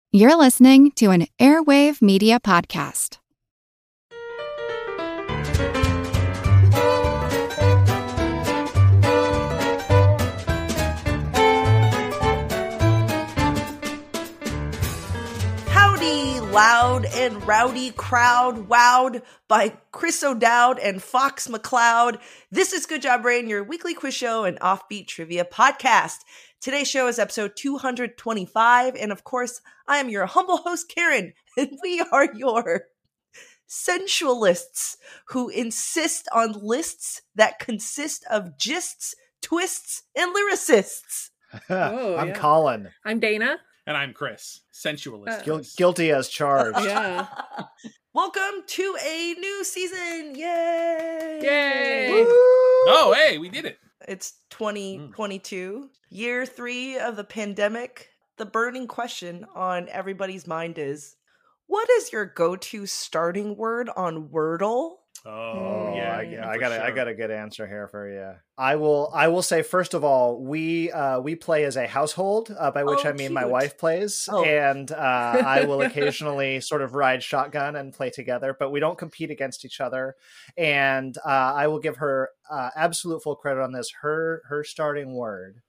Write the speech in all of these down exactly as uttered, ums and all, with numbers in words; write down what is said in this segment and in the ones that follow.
You're listening to an Airwave Media Podcast. Howdy, loud and rowdy crowd, wowed by Chris O'Dowd and Fox McCloud. This is Good Job Brain, your weekly quiz show and offbeat trivia podcast. Today's show is episode two hundred twenty-five, and of course, I am your humble host, Karen, and we are your sensualists who insist on lists that consist of gists, twists, and lyricists. Oh, I'm yeah. Colin. I'm Dana. And I'm Chris, sensualist. Uh, Guil- guilty as charged. Yeah. Welcome to a new season. Yay! Yay! Woo! Oh, hey, we did it. It's twenty twenty-two, year three of the pandemic. The burning question on everybody's mind is, what is your go-to starting word on Wordle? Oh, Oh, yeah. I, yeah, I for got a, I sure. got a good answer here for you. I will I will say first of all, we uh, we play as a household, uh, by which Oh, I mean my cute. wife plays, Oh. and uh, I will occasionally sort of ride shotgun and play together, but we don't compete against each other. And uh, I will give her uh, absolute full credit on this. Her her starting word,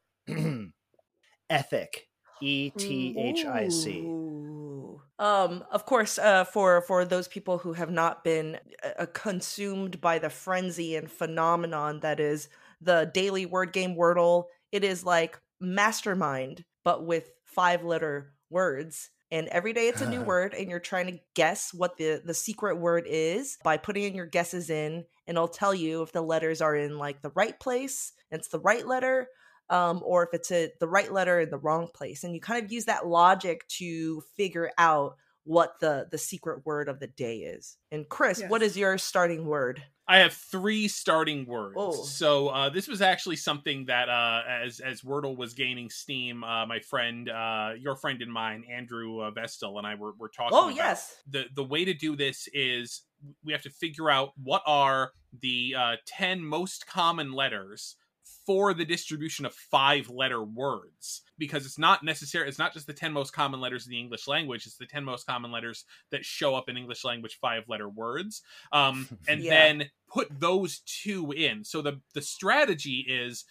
ethic, E T H I C. Ooh. Um, of course, uh, for for those people who have not been uh, consumed by the frenzy and phenomenon that is the daily word game Wordle, it is like Mastermind, but with five letter words. And every day it's a new word, and you're trying to guess what the, the secret word is by putting in your guesses in, and it'll tell you if the letters are in like the right place, and it's the right letter, um, or if it's a, the right letter in the wrong place. And you kind of use that logic to figure out what the, the secret word of the day is. And Chris, Yes. what is your starting word? I have three starting words. Oh. So uh, this was actually something that, uh, as as Wordle was gaining steam, uh, my friend, uh, your friend and mine, Andrew uh, Vestal, and I were, were talking Oh, about. yes. The, the way to do this is we have to figure out what are the uh, ten most common letters for the distribution of five letter words, because it's not necessary. It's not just the ten most common letters in the English language. It's the ten most common letters that show up in English language five letter words. Um, and Yeah. then put those two in. So the, the strategy is,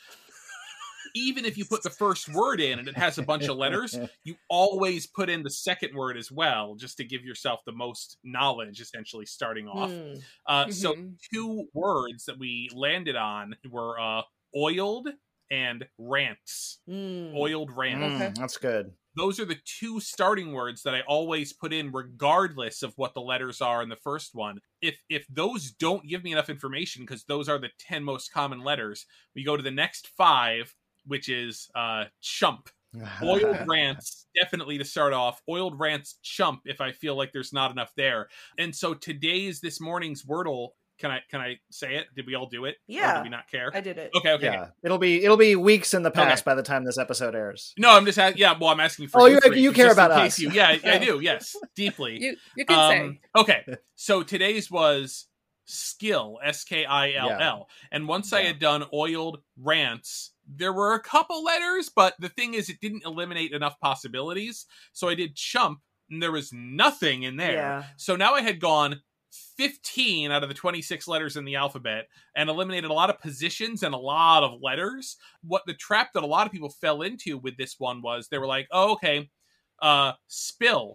even if you put the first word in and it has a bunch of letters, you always put in the second word as well, just to give yourself the most knowledge, essentially starting off. Hmm. Uh, So Mhm. two words that we landed on were uh, oiled and rants. Hmm. Oiled rants. Mm, that's good. Those are the two starting words that I always put in, regardless of what the letters are in the first one. If if those don't give me enough information, because those are the ten most common letters, we go to the next five, which is uh, chump. Oiled rants, definitely to start off. Oiled rants, chump, if I feel like there's not enough there. And so today's, this morning's Wordle, can I can I say it? Did we all do it? Or Yeah. did we not care? I did it. Okay, okay. Yeah, it'll be it'll be weeks in the past Okay. by the time this episode airs. No, I'm just asking. Yeah, well, I'm asking for Oh, you. you- three, you just care in about case us. You, yeah, I do. Yes, deeply. You you can Um, say. okay, so today's was skill, S K I L L. And once I Yeah. had done oiled rants, there were a couple letters, but the thing is, it didn't eliminate enough possibilities. So I did chump, and there was nothing in there. Yeah. So now I had gone fifteen out of the twenty-six letters in the alphabet and eliminated a lot of positions and a lot of letters. What the trap that a lot of people fell into with this one was they were like, oh, okay, uh, spill,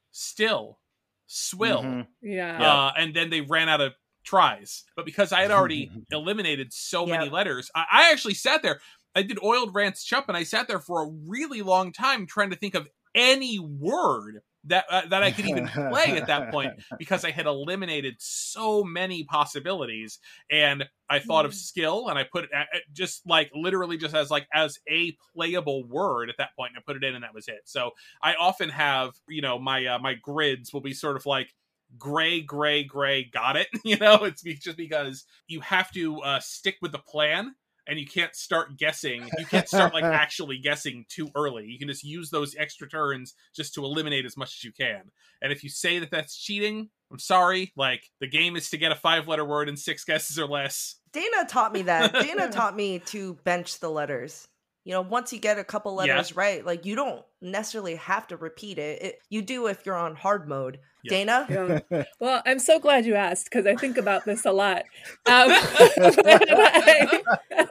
still, swill. Mhm. Yeah. Uh, and then they ran out of tries. But because I had already eliminated so many Yep. letters, I, I actually sat there. I did oiled rants chump, and I sat there for a really long time trying to think of any word that uh, that I could even play at that point, because I had eliminated so many possibilities. And I thought of skill, and I put it at, at just like literally just as like as a playable word at that point, and I put it in, and that was it. So I often have, you know, my uh, my grids will be sort of like gray, gray, gray. Got it? You know, it's be- just because you have to uh, stick with the plan. And you can't start guessing. You can't start like actually guessing too early. You can just use those extra turns just to eliminate as much as you can. And if you say that that's cheating, I'm sorry. Like, the game is to get a five-letter word in six guesses or less. Dana taught me that. Dana taught me to bench the letters. You know, once you get a couple letters Yeah. right, like you don't necessarily have to repeat it. it you do if you're on hard mode. Yeah. Dana? Yeah. Well, I'm so glad you asked because I think about this a lot. Um, I,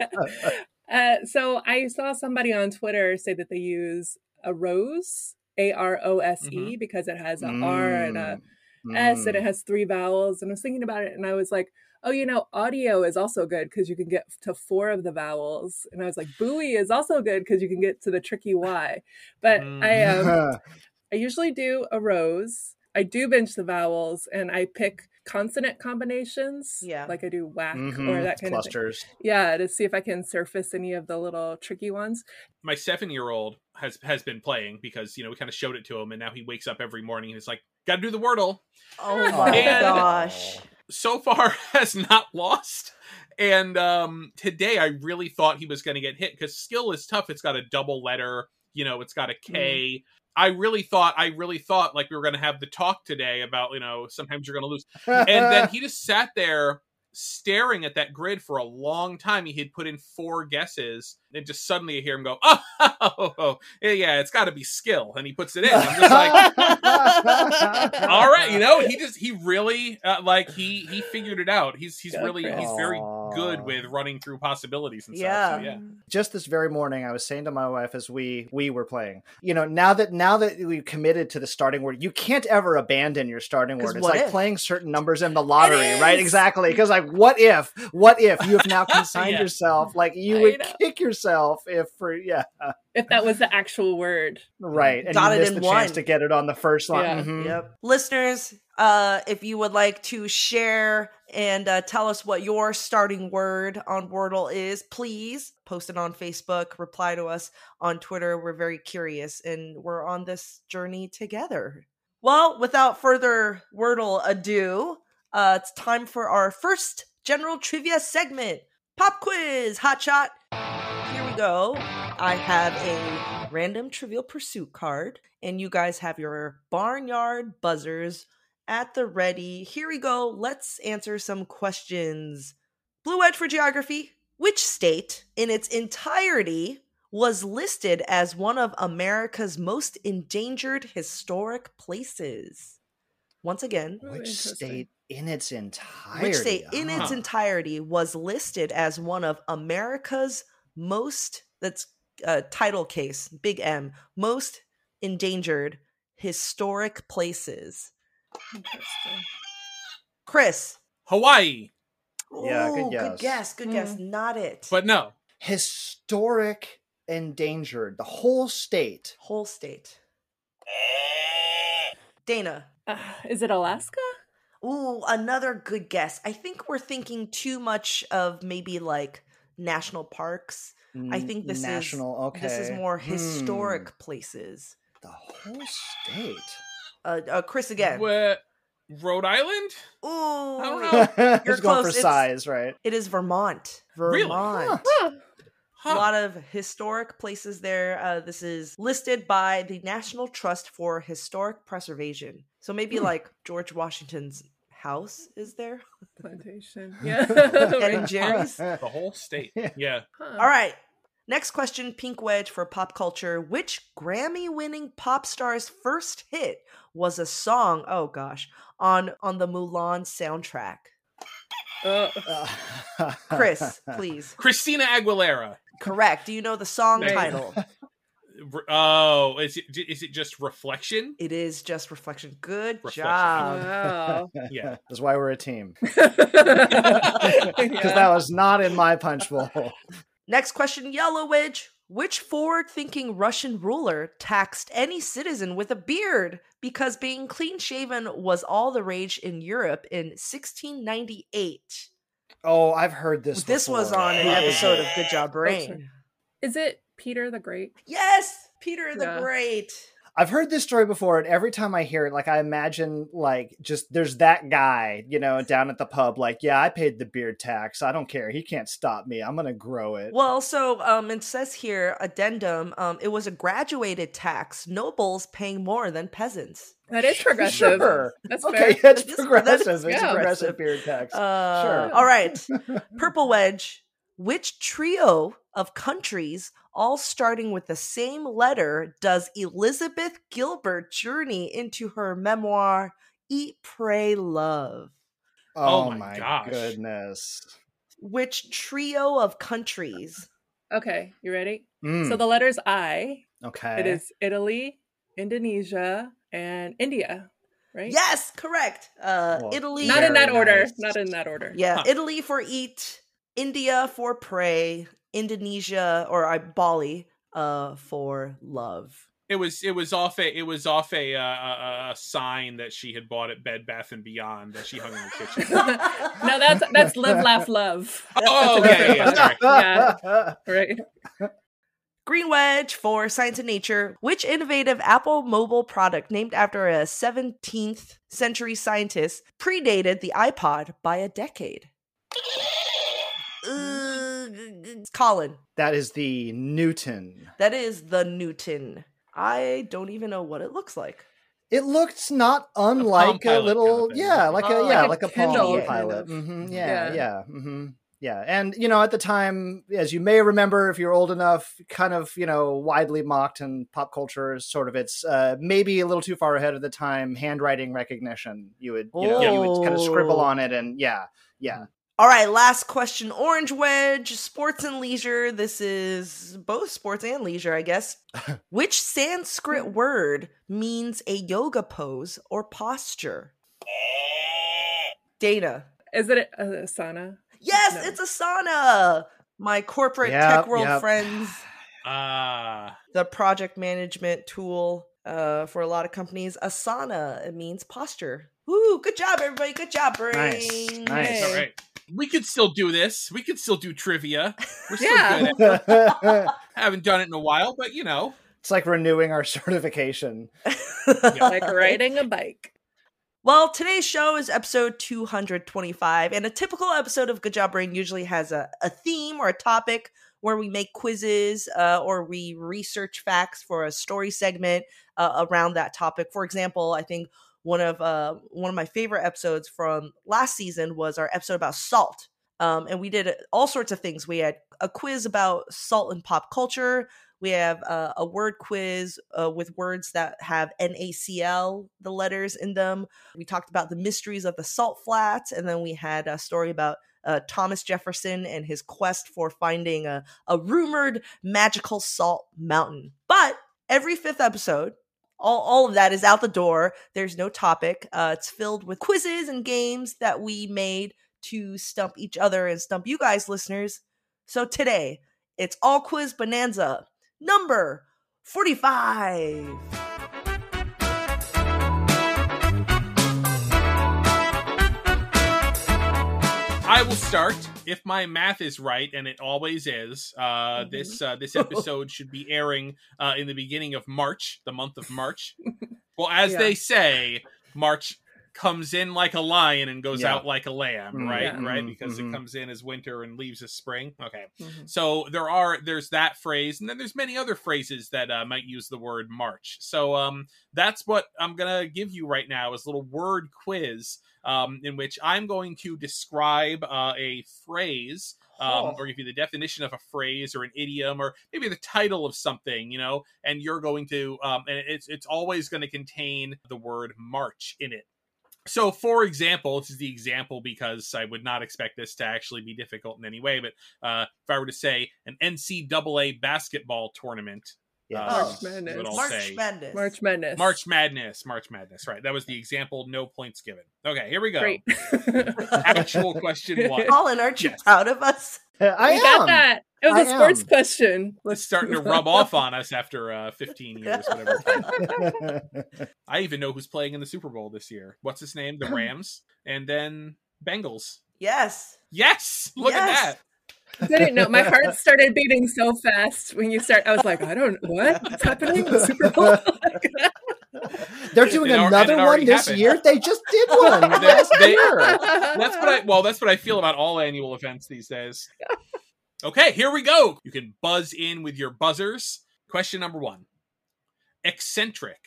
uh, so I saw somebody on Twitter say that they use a rose, A R O S E, Mhm. because it has a Mm. R and a S and it has three vowels. And I was thinking about it and I was like, oh, you know, audio is also good because you can get to four of the vowels. And I was like, buoy is also good because you can get to the tricky Y. But Mm. I um, I usually do a rose. I do bench the vowels and I pick consonant combinations. Yeah. Like I do whack Mhm. or that kind Clusters. of thing. Yeah, to see if I can surface any of the little tricky ones. My seven-year-old has has been playing because, you know, we kind of showed it to him, and now he wakes up every morning and he's like, gotta do the Wordle. Oh my And- gosh. So far has not lost. And um, today I really thought he was going to get hit because skill is tough. It's got a double letter, you know, it's got a K. I really thought, I really thought like we were going to have the talk today about, you know, sometimes you're going to lose. And then he just sat there staring at that grid for a long time. He had put in four guesses and just suddenly you hear him go, oh, oh, oh yeah, it's got to be skill. And he puts it in. I'm just like, all right, you know, he just he really uh, like he he figured it out. He's he's Go really Chris. he's very Aw. good with running through possibilities and Yeah. stuff. So, yeah. Just this very morning, I was saying to my wife as we we were playing, you know, now that now that we committed to the starting word, you can't ever abandon your starting 'Cause word. It's what like if? playing certain numbers in the lottery, It right? is! Exactly. Because like, what if? What if you have now consigned Yeah. yourself? Like you I would know. kick yourself if for yeah, If that was the actual word. right, and Got you it missed in the chance one. to get it on the first line. Yeah. Mhm. Yep. Listeners, uh, if you would like to share and uh, tell us what your starting word on Wordle is, please post it on Facebook, reply to us on Twitter. We're very curious and we're on this journey together. Well, without further Wordle ado, uh, it's time for our first general trivia segment, Pop Quiz Hot Shot. Here we go. I have a random Trivial Pursuit card, and you guys have your barnyard buzzers at the ready. Here we go. Let's answer some questions. Blue Edge for geography. Which state in its entirety was listed as one of America's most endangered historic places? Once again, Ooh, Which interesting. state in its entirety? which state in its Huh. entirety was listed as one of America's most, that's uh, title case, big M, most endangered historic places? Interesting. Chris. Hawaii, Yeah, good Ooh, guess. Good guess. Good guess. Not it. but no. Historic endangered. The whole state. Whole state. Dana. Uh, is it Alaska? Ooh, another good guess. I think we're thinking too much of maybe like national parks. I think this national. is Okay, this is more Hmm. historic places. The whole state. Uh, uh Chris again. What, Rhode Island? Ooh, don't know. You're You're going for close. It's- size, right? it is Vermont. Really? Vermont. Huh. A Huh. lot of historic places there. Uh, this is listed by the National Trust for Historic Preservation. So maybe Hmm. like George Washington's house is there. Plantation. Yeah. Ben and Jerry's. The whole state. Yeah. Huh. All right. Next question, Pink Wedge for pop culture. Which Grammy-winning pop star's first hit was a song, oh gosh, on on the Mulan soundtrack? Oh. Chris, please. Christina Aguilera. Correct. Do you know the song Nice. title? R- Oh, is it is it just Reflection? It is just Reflection. Good Reflection. job. Wow. Yeah. That's why we're a team. Because Because that was not in my punch bowl. Next question, Yellow Wedge. Which forward-thinking Russian ruler taxed any citizen with a beard because being clean-shaven was all the rage in Europe in sixteen ninety-eight? Oh, I've heard this. This was before. on an Who is episode it? of Good Job Brain. Is it Peter the Great? Yes, Peter the Yeah. Great. I've heard this story before, and every time I hear it, like I imagine, like just there's that guy, you know, down at the pub, like, yeah, I paid the beard tax. I don't care. He can't stop me. I'm gonna grow it. Well, so um, it says here, addendum, um, it was a graduated tax, nobles paying more than peasants. That is progressive. Sure. That's Okay, fair. it's That is- progressive. that is It's a yeah. progressive beard tax. Uh, Sure. All right. Purple Wedge. Which trio of countries, all starting with the same letter, does Elizabeth Gilbert journey into her memoir, Eat, Pray, Love? Oh, Oh my my gosh. goodness. Which trio of countries? Okay, you ready? Mm, So the letters I, okay. it is Italy, Indonesia, and India, right? Yes, correct. Uh, Well, Italy. Not in that Very order. nice. Not in that order. Yeah, Huh. Italy for eat, India for pray, Indonesia or uh, Bali uh, for love. It was it was off a it was off a, uh, a a sign that she had bought at Bed Bath and Beyond that she hung in the kitchen. No, that's that's live, laugh, love. Oh, That's a okay, yeah, different sorry. Yeah. Right. Green Wedge for Science and Nature. Which innovative Apple mobile product named after a seventeenth century scientist predated the iPod by a decade? Uh, Colin. That is the Newton. That is the Newton. I don't even know what it looks like. It looked not unlike a, Pilot little, kind of thing. yeah, like Oh, a yeah, like a like a, Kindle Palm kind Pilot. of. hmm Yeah, Yeah. yeah, hmm yeah. And you know, at the time, as you may remember, if you're old enough, kind of you know, widely mocked in pop culture as sort of its uh, maybe a little too far ahead of the time handwriting recognition. You would, you know, you would kind of scribble Oh. on it, and yeah, yeah. All right, last question. Orange Wedge, sports and leisure. This is both sports and leisure, I guess. Which Sanskrit word means a yoga pose or posture? Dana. Is it a, a sauna? Yes, No. it's Asana. My corporate Yep, tech world yep. friends. Ah, The project management tool uh, for a lot of companies. Asana, it means posture. Woo, good job, everybody. Good job, brain. Nice, nice. Hey. all right. We could still do this. We could still do trivia. We're still Yeah. good at it. It's Haven't done it in a while, but you know. like renewing our certification. Like riding a bike. Well, today's show is episode two hundred twenty-five, and a typical episode of Good Job Brain usually has a, a theme or a topic where we make quizzes uh, or we research facts for a story segment uh, around that topic. For example, I think one of uh, one of my favorite episodes from last season was our episode about salt. Um, and we did all sorts of things. We had a quiz about salt and pop culture. We have uh, a word quiz uh, with words that have N A C L, the letters in them. We talked about the mysteries of the salt flats. And then we had a story about uh, Thomas Jefferson and his quest for finding a, a rumored magical salt mountain. But every fifth episode, all, all of that is out the door. There's no topic. Uh, it's filled with quizzes and games that we made to stump each other and stump you guys, listeners. So today, it's All Quiz Bonanza number forty-five. I will start if my math is right, and it always is. Uh, Mhm. This uh, this episode should be airing uh, in the beginning of March, the month of March. Well, as Yeah. they say, March comes in like a lion and goes Yeah. out like a lamb, Mm, right? yeah. Right, Mhm, because mhm. it comes in as winter and leaves as spring. Okay, Mhm. so there are there's that phrase, and then there's many other phrases that uh, might use the word March. So um, that's what I'm gonna give you right now is a little word quiz. Um, in which I'm going to describe uh, a phrase um, Oh. or give you the definition of a phrase or an idiom or maybe the title of something, you know, and you're going to, um, and it's it's always going to contain the word March in it. So, for example, this is the example because I would not expect this to actually be difficult in any way, but uh, if I were to say an N C double A basketball tournament, Yes. uh, March Madness. is what I'll March say. Madness. March Madness. March Madness, March Madness, right. That was the example, no points given. Okay, here we go. Great. Actual question one. Colin, aren't you Yes. proud of us? I We am. got that. It was I a sports am. question. It's starting to rub off on us after uh, fifteen years, whatever. I even know who's playing in the Super Bowl this year. What's his name? The Rams. And then Bengals. Yes. Yes! Look Yes. at that. Didn't know. My heart started beating so fast when you start. I was like, I don't what? What's happening? The Super Bowl? They're doing It al- and another it one already this happened. year. They just did one They- last they- year. That's what I well, that's what I feel about all annual events these days. Okay, here we go. You can buzz in with your buzzers. Question number one. Eccentric.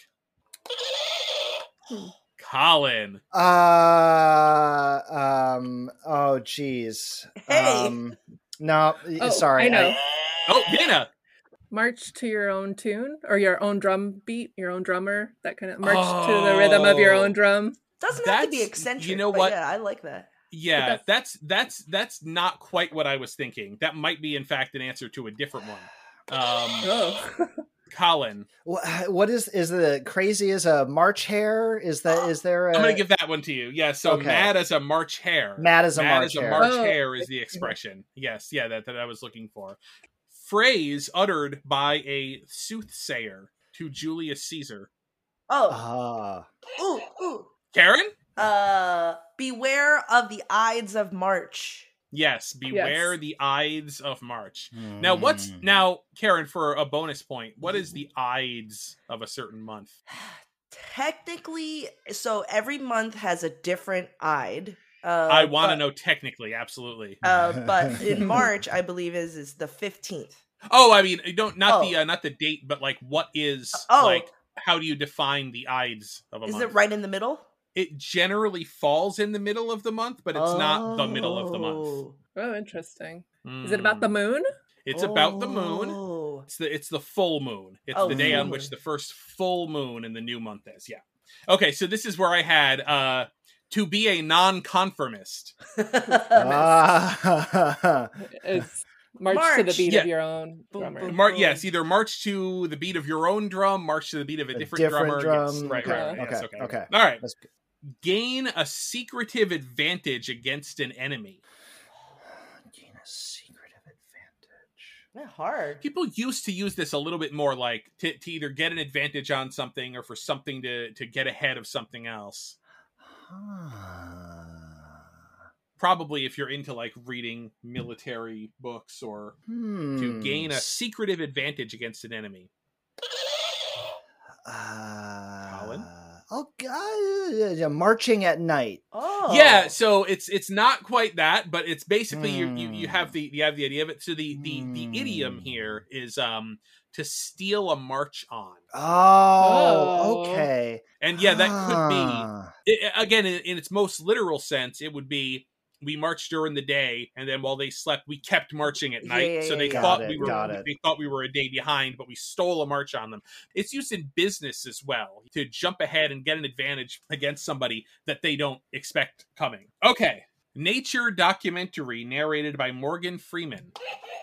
Colin. Uh, um. Oh, geez. Hey. Um, no, Oh, sorry. I know. Oh, Dana. March to your own tune or your own drum beat, your own drummer, that kind of march oh, to the rhythm of your own drum. Doesn't have to be eccentric. You know what? Yeah, I like that. Yeah, that's, that's that's that's not quite what I was thinking. That might be, in fact, an answer to a different one. Um, oh. Colin, what is is the crazy as a March hare? Is that is there? A... I'm going to give that one to you. Yeah, so okay. mad as a March hare. Mad as a mad March as a hare. March oh. hare is the expression. Yes, yeah, that, that I was looking for. Phrase uttered by a soothsayer to Julius Caesar. Oh, uh. ooh, ooh, Karen. Uh, beware of the Ides of March. Yes, beware yes. the Ides of March. Mm. Now, what's now, Karen? For a bonus point, what is the Ides of a certain month? Technically, so every month has a different Ide. Uh, I want to know technically, absolutely. Uh, but in March, I believe is is the fifteenth. Oh, I mean, don't not oh. the uh, not the date, but like what is oh. like? How do you define the Ides of a is month? Is it right in the middle? It generally falls in the middle of the month, but it's oh. not the middle of the month. Oh, interesting. Mm. Is it about the moon? It's oh. about the moon. It's the it's the full moon. It's oh, the day on which the first full moon in the new month is. Yeah. Okay, so this is where I had uh, to be a non-conformist. It's march, march to the beat yeah. of your own drummer. Mar- yes, either march to the beat of your own drum, march to the beat of a, a different, different drummer. drum. Yes, right, okay. right, right. Okay. Yes, okay. Okay. All right. That's Gain a secretive advantage against an enemy. Gain a secretive advantage. Not hard. People used to use this a little bit more, like to, to either get an advantage on something or for something to, to get ahead of something else. Huh. Probably if you're into like reading military books or hmm. to gain a secretive advantage against an enemy. Uh, Colin? Oh God! Yeah, marching at night. Oh, yeah. So it's it's not quite that, but it's basically mm. you, you you have the you have the idea of it. So the the mm. the idiom here is um to steal a march on. Oh, okay. And yeah, that could be it, again in, in its most literal sense. It would be we marched during the day, and then while they slept, we kept marching at night. Yeah, yeah, so they yeah, thought it, we were they thought we were a day behind, but we stole a march on them. It's used in business as well to jump ahead and get an advantage against somebody that they don't expect coming. Okay, nature documentary narrated by Morgan Freeman.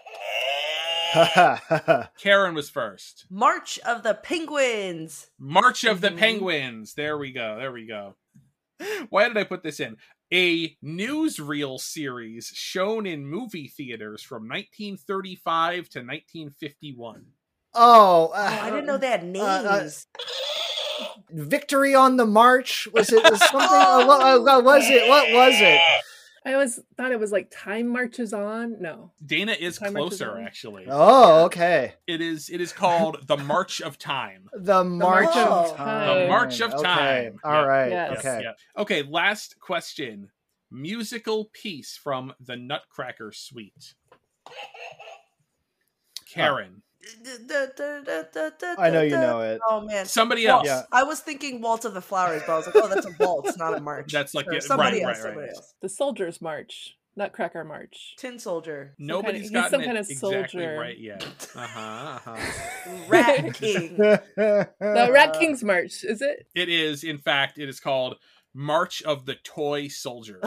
Karen was first. March of the Penguins. March of the Penguins. There we go. There we go. Why did I put this in? A newsreel series shown in movie theaters from nineteen thirty-five to nineteen fifty-one. Oh, uh, oh I didn't know they had names. Uh, uh, Victory on the March? Was it was something? uh, what, uh, what was it? What was it? I always thought it was like Time Marches On. No. Dana is Time closer, actually. Oh, okay. It is It is called The March of Time. The March, March of of Time. The March of okay. Time. All yep. right. Yes. Okay. Yep. Okay, last question. Musical piece from the Nutcracker Suite. Karen. I know you know it. Oh man, somebody waltz. else. Yeah. I was thinking Waltz of the Flowers, but I was like, oh, that's a waltz, not a march. That's like Sure, yeah, somebody right, else. right, Somebody right. else. The Soldiers March. Nutcracker March. Tin Soldier. Nobody's kind of- he's gotten some it kind of exactly soldier. right yet. Uh-huh, uh-huh. Rat King. The Rat King's March, is it? It is, in fact, it is called March of the Toy Soldiers.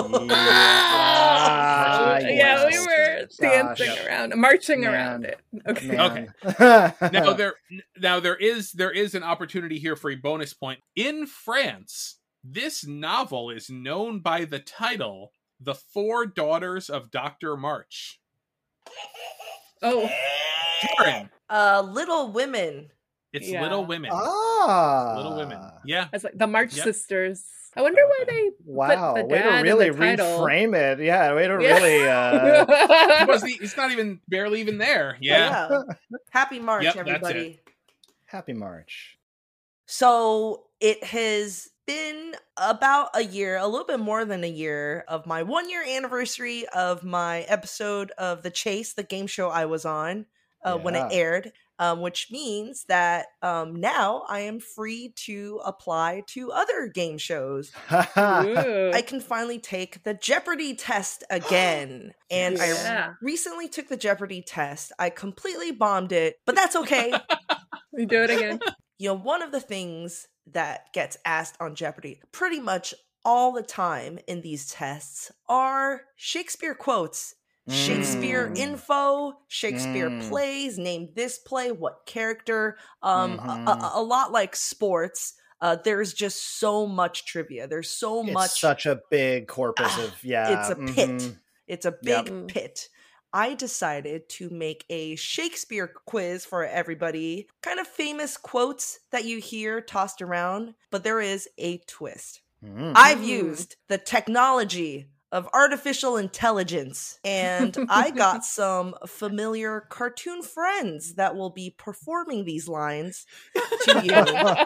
Ah, yeah, yes. we were Gosh. dancing Yep. around, marching Man. around it. Okay. Man. now there now there is there is an opportunity here for a bonus point. In France, this novel is known by the title The Four Daughters of Doctor March. Oh, Karen, Uh, Little Women. it's Yeah. Little Women. Ah, Little Women. Yeah. it's like the March Yep. Sisters. I wonder why they Wow, put the way dad to really in the title. reframe it. Yeah, way to Yeah. really. Uh... He wasn't, e- it's not even barely even there. Yeah. Yeah. Happy March, Yep, that's everybody. Happy March. So it has been about a year, a little bit more than a year, of my one year anniversary of my episode of The Chase, the game show I was on uh, when it Yeah. aired. um, which means that um, now I am free to apply to other game shows. Ooh. I can finally take the Jeopardy test again. And Yeah. I recently took the Jeopardy test. I completely bombed it, but that's okay. We do it again. You know, one of the things that gets asked on Jeopardy pretty much all the time in these tests are Shakespeare quotes. Shakespeare Mm. info, Shakespeare Mm. plays, name this play, what character. Um, Mhm. a, a, a lot like sports, uh, there's just so much trivia. There's so It's much. such a big corpus of, yeah. It's a pit. mhm. It's a Yep. big Mm. pit. I decided to make a Shakespeare quiz for everybody. Kind of famous quotes that you hear tossed around, but there is a twist. Mm. I've Mm. used the technology of artificial intelligence, and I got some familiar cartoon friends that will be performing these lines to you.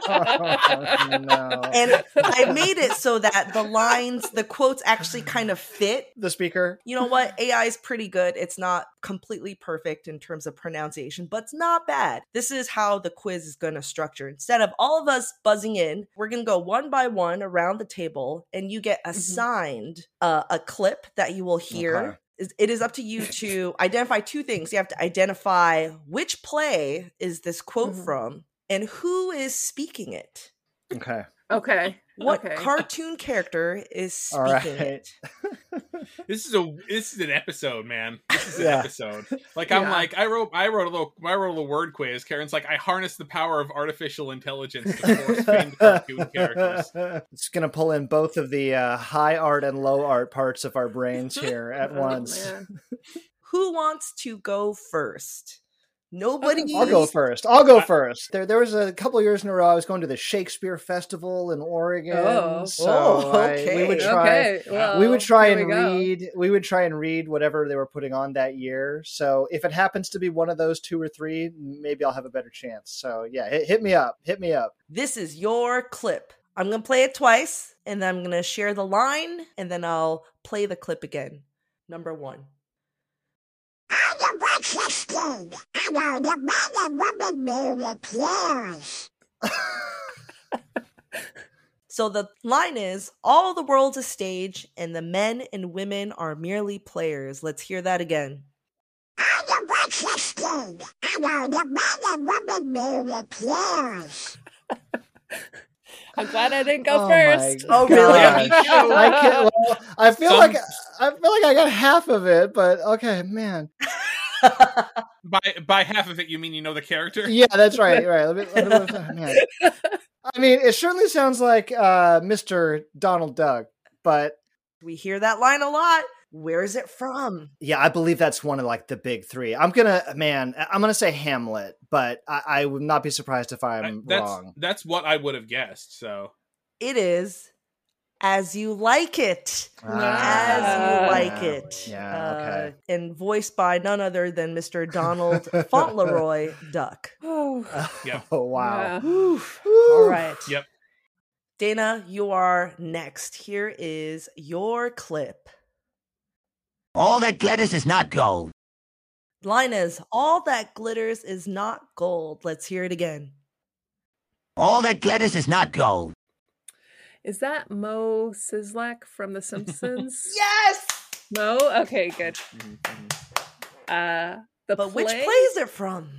No. And I made it so that the lines, the quotes actually kind of fit. The speaker. You know what? A I is pretty good. It's not completely perfect in terms of pronunciation, but it's not bad. This is how the quiz is going to structure. Instead of all of us buzzing in, we're going to go one by one around the table, and you get assigned uh, a clip that you will hear. Okay. Is- It is up to you to identify two things. You have to identify which play is this quote Mhm. from and who is speaking it. Okay. Okay. What Okay. cartoon character is All speaking right. it? This is a this is an episode, man. This is an Yeah. episode. Like I'm Yeah. like I wrote I wrote a little I wrote a little word quiz. Karen's like I harness the power of artificial intelligence to force famed cartoon characters. It's going to pull in both of the uh, high art and low art parts of our brains here at Oh, once. man. Who wants to go first? Nobody. I'll go first. I'll go I- first. There, there was a couple years in a row I was going to the Shakespeare Festival in Oregon. Oh. so Oh, I- okay. we would try. Okay. Well, we would try here and we go. read. We would try and read whatever they were putting on that year. So if it happens to be one of those two or three, maybe I'll have a better chance. So yeah, hit, hit me up. Hit me up. This is your clip. I'm going to play it twice, and then I'm going to share the line, and then I'll play the clip again. Number one. So the line is, all the world's a stage, and the men and women are merely players. Let's hear that again. I'm glad I didn't go Oh first. my Oh, really? gosh. Yeah, me too. I can't. Well, I feel Some- like I feel like I got half of it, but okay, man. By by half of it, you mean you know the character? Yeah, that's right. Right. Let me, let me, let me- man. I mean, it certainly sounds like uh, Mister Donald Duck, but We hear that line a lot. Where is it from? yeah, I believe that's one of like the big three. I'm gonna, man, I'm gonna say Hamlet, but I, I would not be surprised if I- I'm that's wrong. that's what I would have guessed. So It is As You Like It. Ah, As You Like yeah. It. Yeah. Okay. Uh, and voiced by none other than Mister Donald Fauntleroy Duck. Oh, yeah. Oh wow. yeah. Whew. All right. Yep. Dana, you are next. Here is your clip. All that glitters is not gold. Line is, all that glitters is not gold. Let's hear it again. All that glitters is not gold. Is that Mo Sizlek from The Simpsons? Yes! Mo? Okay, good. Uh, the But play? which play is it from?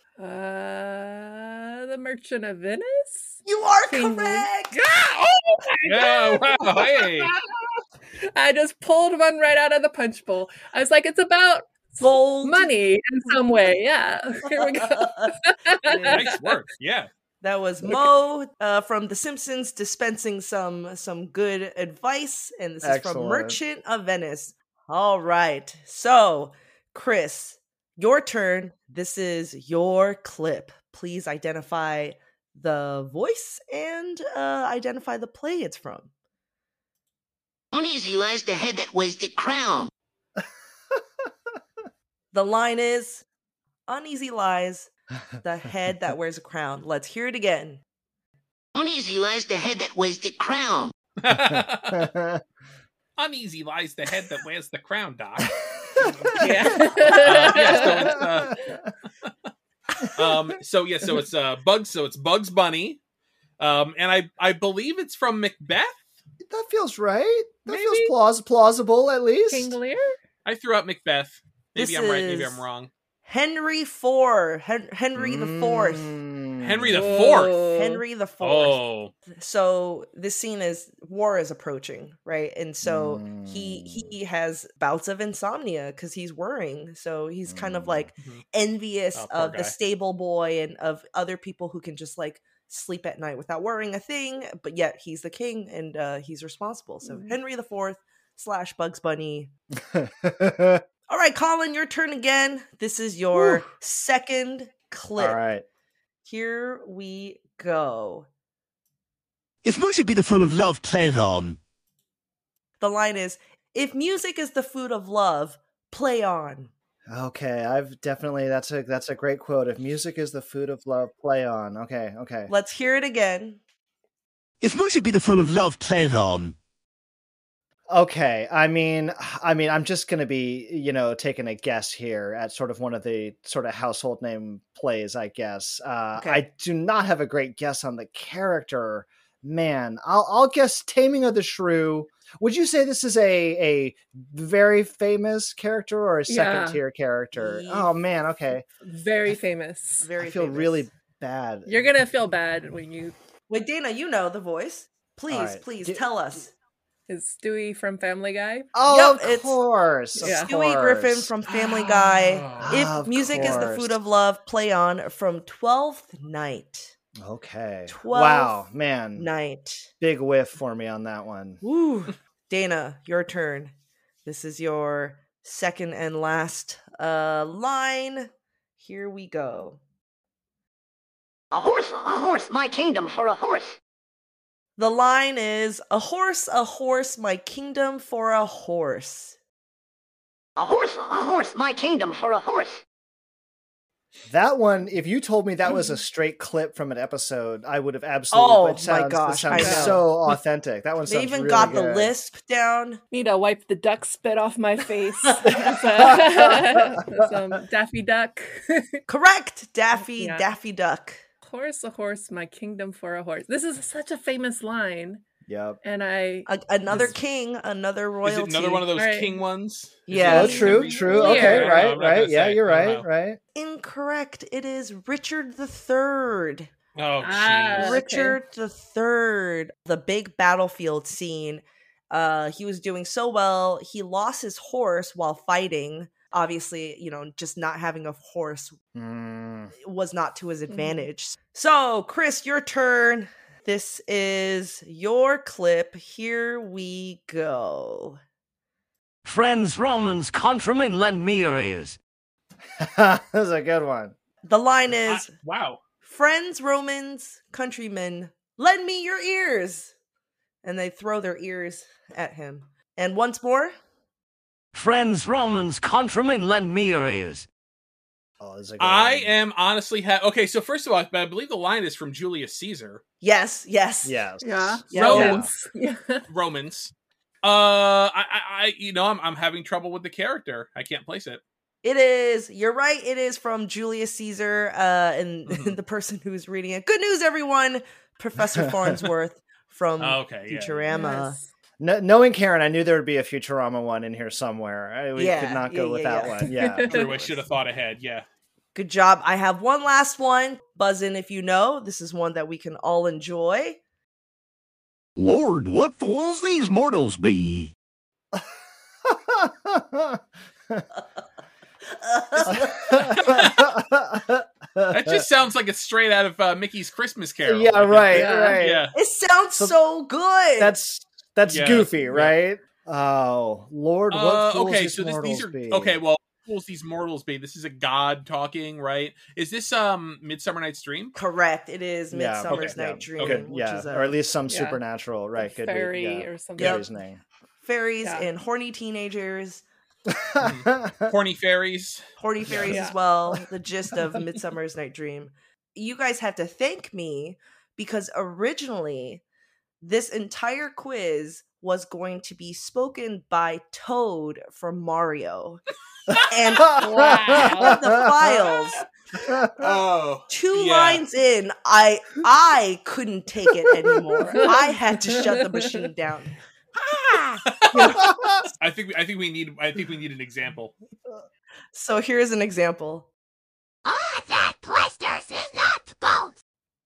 Uh, The Merchant of Venice? You are King correct! Oh my Yeah, God! wow, hey. I just pulled one right out of the punch bowl. I was like, it's about Gold. money in some way. Yeah. Here we go. Nice work. Yeah. That was Mo uh, from The Simpsons dispensing some some good advice, and this is from Excellent. Merchant of Venice. All right, so Chris, your turn. This is your clip. Please identify the voice and uh, identify the play it's from. Uneasy lies the head that wears the crown. The line is, "Uneasy lies the head that wears a crown." Let's hear it again. Uneasy lies the head that wears the crown. Uneasy lies the head that wears the crown, Doc. Yeah. Uh, yeah, so it's, uh, Um, so yeah, so it's uh Bugs. So it's Bugs Bunny, um, and I I believe it's from Macbeth. That feels right. That Maybe? feels plaus- plausible, at least. King Lear? I threw out Macbeth. Maybe This I'm right. Maybe is- I'm wrong. Henry Four, Hen- Henry the Fourth, Mm. Henry the Fourth. Whoa. Henry the Fourth. Oh, So this scene is war is approaching, right? And so he Mm. he has bouts of insomnia because he's worrying. So he's kind of Mm. like Mhm. envious Oh, poor of the guy. stable boy and of other people who can just like sleep at night without worrying a thing. But yet he's the king and uh, he's responsible. So Mhm. Henry the Fourth slash Bugs Bunny. All right, Colin, your turn again. This is your Whew. second clip. All right. Here we go. If music be the food of love, play it on. The line is, if music is the food of love, play on. Okay, I've definitely that's a that's a great quote. If music is the food of love, play on. Okay, okay. Let's hear it again. If music be the food of love, play it on. Okay, I mean, I mean, I'm just gonna be, you know, taking a guess here at sort of one of the sort of household name plays, I guess. Uh, Okay. I do not have a great guess on the character. Man, I'll I'll guess Taming of the Shrew. Would you say this is a a very famous character or a second Yeah. tier character? Ye- Oh man, okay. Very famous. Very I feel famous. really bad. You're gonna feel bad when you Wait, Dana, you know the voice. Please, right. please Di- tell us. is Stewie from Family Guy. Oh, Yep, of it's course. of Yeah. Stewie Griffin course. from Family Guy. If Of music is the course. food of love, play on from twelfth Night. Okay. Twelfth Wow, man. Night. Big whiff for me on that one. Woo. Dana, your turn. This is your second and last uh line. Here we go. A horse, a horse, my kingdom for a horse. The line is, a horse, a horse, my kingdom for a horse. A horse, a horse, my kingdom for a horse. That one, if you told me that was a straight clip from an episode, I would have absolutely. Oh, it my sounds, that gosh, I sounds know. so authentic. That one They sounds even really got the good. lisp down. Need to wipe the duck spit off my face. Some, some Daffy Duck. Correct, Daffy, Yeah. Daffy Duck. Horse, a horse, my kingdom for a horse. This is such a famous line, Yep. and I A- another This- king, another is royalty. it another one of those Right. king ones? Is Yeah. it Oh, true, Henry- true. Yeah. Okay, No, right, I'm not right. gonna Yeah, say. you're I don't right, know. right. Incorrect. It is Richard the Third. Oh, Ah, jeez. okay. Richard the Third. The big battlefield scene. Uh, he was doing so well. He lost his horse while fighting. Obviously, you know, just not having a horse Mm. was not to his Mhm. advantage. So, Chris, your turn. This is your clip. Here we go. Friends, Romans, countrymen, lend me your ears. That's a good one. The line I- is, wow. friends, Romans, countrymen, lend me your ears. And they throw their ears at him. And once more, Friends, Romans, countrymen, lend me your ears. Oh, that's a good I one. am honestly ha- okay. So first of all, I believe the line is from Julius Caesar. yes, yes. Yes. yeah, Yeah. Romans. Yeah. Romans. Uh, I, I, I, you know, I'm, I'm having trouble with the character. I can't place it. It is, you're right, it is from Julius Caesar, uh, and Mhm. the person who's reading it. Good news, everyone! Professor Farnsworth from Oh, okay, yeah. Futurama. Yes. No, knowing Karen, I knew there would be a Futurama one in here somewhere. I, we Yeah, could not go yeah, with yeah, that yeah. one. Yeah. True, I should have thought ahead. Yeah. Good job. I have one last one. Buzz in if you know. This is one that we can all enjoy. Lord, what fools these mortals be. That just sounds like it's straight out of uh, Mickey's Christmas Carol. yeah, Like, right, Yeah. right. Yeah. It sounds So- so, good. That's that's Yeah, goofy, yeah. right? Oh, Lord, what Uh, fools okay, these so this, mortals these are be. okay. Well, fools these mortals be. This is a god talking, right? Is this um Midsummer Night's Dream? correct. It is Yeah, Midsummer's okay, Night yeah, Dream, okay, which yeah, is a or at least some Yeah. supernatural, right? A Could fairy be, yeah. or something. Fairy's name. fairies Yeah. and horny teenagers. Horny fairies. Horny fairies Yeah. as well. The gist of Midsummer's Night Dream. You guys have to thank me because originally this entire quiz was going to be spoken by Toad from Mario. And Wow. the files Oh, Two yeah. lines in, I I couldn't take it anymore. I had to shut the machine down. Ah! I think we, I think we need I think we need an example. So here's an example. Ah, that blisters is not bones.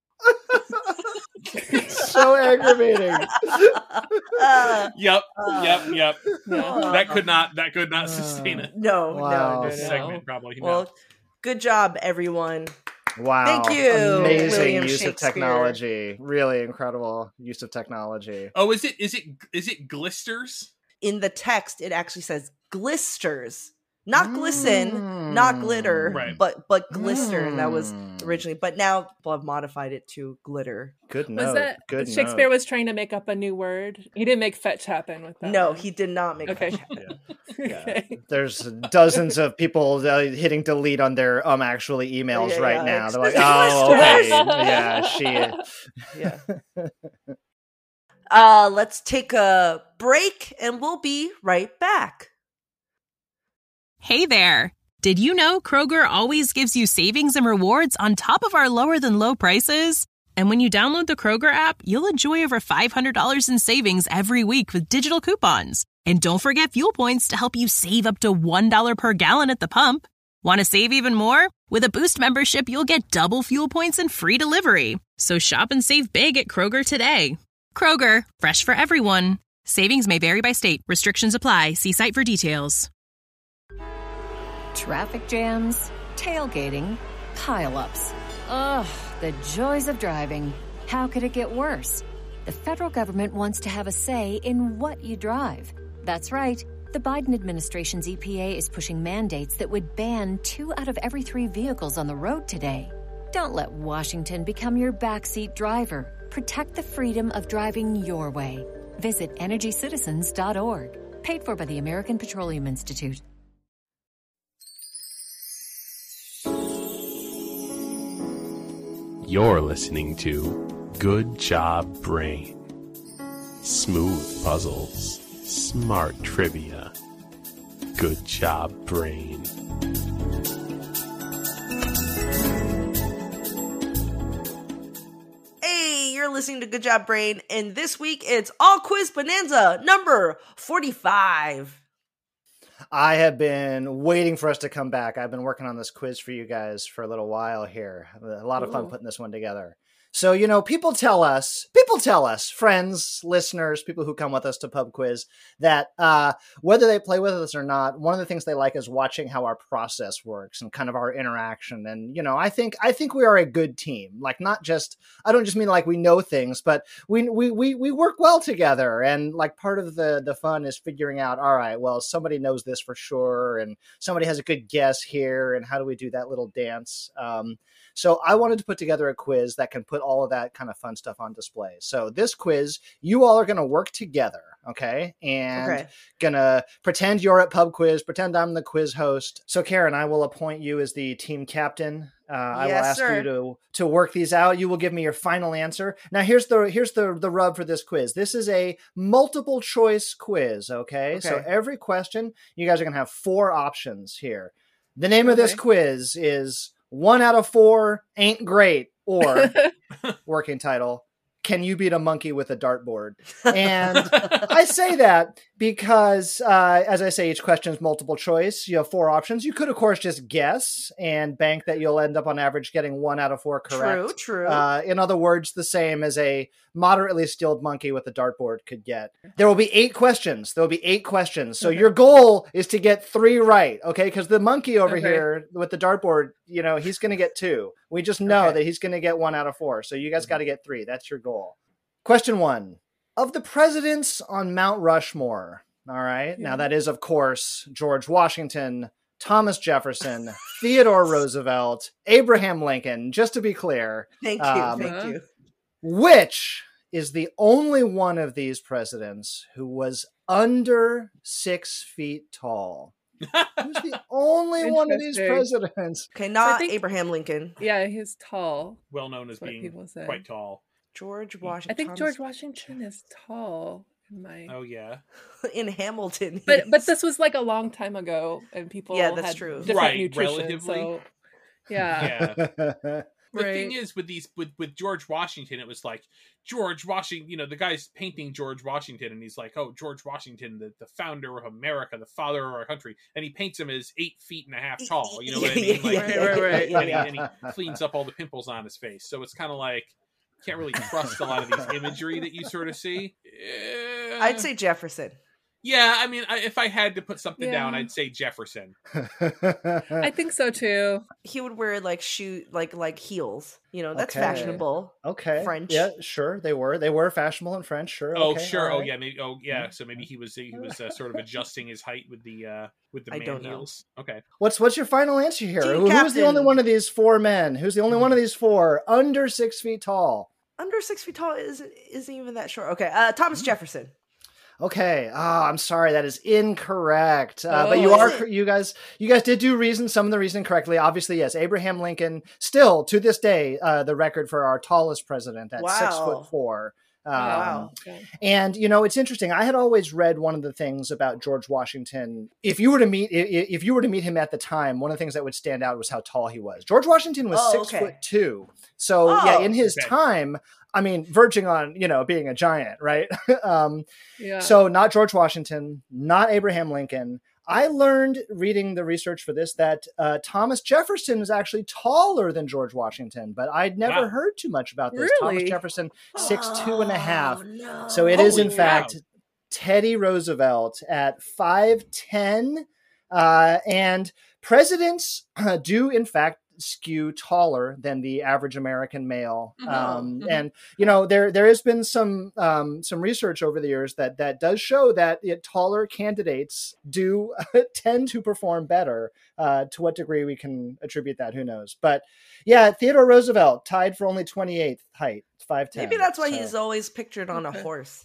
So aggravating. Uh, Yep, uh, yep, yep. uh, That could not that could not sustain it. No, Wow. no, no, This no. segment probably. No. Well, good job, everyone. Wow. Thank you, Amazing William use of Shakespeare. technology. Really incredible use of technology. Oh, is it is it is it glisters? In the text, it actually says glisters. Not glisten, not glitter, Right. but but glister. And that was Mm. originally, but now people have modified it to glitter. Good Was note. that Good Shakespeare note. was trying to make up a new word? He didn't make fetch happen with that. No, one. he did not make Okay. that happen. Okay. There's dozens of people uh, hitting delete on their um actually emails Yeah, right yeah, now. it's They're like, the oh, glisters." okay, yeah, she. Yeah. Uh, let's take a break and we'll be right back. Hey there! Did you know Kroger always gives you savings and rewards on top of our lower than low prices? And when you download the Kroger app, you'll enjoy over five hundred dollars in savings every week with digital coupons. And don't forget fuel points to help you save up to one dollar per gallon at the pump. Want to save even more? With a Boost membership, you'll get double fuel points and free delivery. So shop and save big at Kroger today. Kroger, fresh for everyone. Savings may vary by state. Restrictions apply. See site for details. Traffic jams, tailgating, pileups. Ugh, the joys of driving. How could it get worse? The federal government wants to have a say in what you drive. That's right. The Biden administration's E P A is pushing mandates that would ban two out of every three vehicles on the road today. Don't let Washington become your backseat driver. Protect the freedom of driving your way. Visit energy citizens dot org. Paid for by the American Petroleum Institute. You're listening to Good Job Brain. Smooth puzzles, smart trivia. Good Job Brain. Hey, you're listening to Good Job Brain, and this week it's All Quiz Bonanza number forty-five. I have been waiting for us to come back. I've been working on this quiz for you guys for a little while here. A lot of fun Ooh. putting this one together. So, you know, people tell us, people tell us, friends, listeners, people who come with us to Pub Quiz, that uh, whether they play with us or not, one of the things they like is watching how our process works and kind of our interaction. And, you know, I think I think we are a good team. Like, not just, I don't just mean like we know things, but we we we, we work well together. And like part of the, the fun is figuring out, all right, well, somebody knows this for sure. And somebody has a good guess here. And how do we do that little dance? Um, So I wanted to put together a quiz that can put all of that kind of fun stuff on display. So this quiz, you all are going to work together, okay? And Okay. going to pretend you're at Pub Quiz, pretend I'm the quiz host. So Karen, I will appoint you as the team captain. Uh, I will Yes, ask sir. you to to work these out. You will give me your final answer. Now here's the here's the the rub for this quiz. This is a multiple choice quiz, okay? So Okay. every question, you guys are going to have four options here. The name of this Okay. quiz is One Out of Four Ain't Great, or working title, Can You Beat a Monkey with a Dartboard? And I say that because, uh, as I say, each question is multiple choice. You have four options. You could, of course, just guess and bank that you'll end up on average getting one out of four correct. True, true. Uh, in other words, the same as a moderately skilled monkey with a dartboard could get. There will be eight questions. There will be eight questions. So your goal is to get three right, okay? Because the monkey over Okay. here with the dartboard, you know, he's going to get two. We just know Okay. that he's going to get one out of four. So you guys got to get three. That's your goal. Question one. Of the presidents on Mount Rushmore, all right? Now that is, of course, George Washington, Thomas Jefferson, Theodore Roosevelt, Abraham Lincoln, just to be clear. Thank you, um, thank you. Which is the only one of these presidents who was under six feet tall? Who's the only one of these Interesting. presidents? Okay, not think- Abraham Lincoln. Yeah, he's tall. Well known as That's what being people say. quite tall. George Washington. I think Thomas- George Washington is tall. In my... Oh yeah. in Hamilton. But but he's- this was like a long time ago, and people Yeah, that's had true. different Right, nutrition. relatively. So Yeah. Yeah. The Right. thing is with these with, with George Washington, it was like George Washington, you know, the guy's painting George Washington and he's like, oh, George Washington, the, the founder of America, the father of our country. And he paints him as eight feet and a half tall. You know what I mean? Like, Right, right, right. And, he, and he cleans up all the pimples on his face. So it's kind of like, you can't really trust a lot of these imagery that you sort of see. Eh, I'd say Jefferson. yeah, I mean, I, if I had to put something Yeah. down, I'd say Jefferson. I think so too. He would wear like shoe like like heels. You know, that's Okay. fashionable. Okay. French. Yeah, sure. They were. They were fashionable in French. Sure. Oh, okay, sure. all Oh, right. yeah. Maybe. Oh, yeah. So maybe he was he was uh, sort of adjusting his height with the uh, with the I man don't know. heels. Okay. What's what's your final answer here? Team Who, who's the only captain. one of these four men? Who's the only one of these four under six feet tall? Under six feet tall isn't isn't even that short. Okay, uh, Thomas Jefferson. Okay. Oh, I'm sorry. That is incorrect. Uh, but Oh, you is are, it? you guys, you guys did do reason, some of the reasoning correctly. Obviously, yes. Abraham Lincoln, still to this day, uh, the record for our tallest president at six Wow. foot four. Um, Wow. Okay. And, you know, it's interesting. I had always read one of the things about George Washington. If you were to meet, i- i- if you were to meet him at the time, one of the things that would stand out was how tall he was. George Washington was Oh, six okay. foot two. So yeah, Oh, in his okay. time, I mean, verging on, you know, being a giant, right? um, Yeah. so not George Washington, not Abraham Lincoln. I learned reading the research for this that uh, Thomas Jefferson is actually taller than George Washington, but I'd never Wow. heard too much about this. Really? Thomas Jefferson, six two and a half. Oh, no. So it is, in Holy fact, cow. Teddy Roosevelt at five ten. Uh, and presidents uh, do, in fact, skew taller than the average American male. Mhm, Um, mhm. And, you know, there there has been some um, some research over the years that, that does show that it, taller candidates do tend to perform better. Uh, to what degree we can attribute that, who knows? But yeah, Theodore Roosevelt tied for only twenty-eighth height, five ten. Maybe that's why So- he's always pictured on Okay. a horse.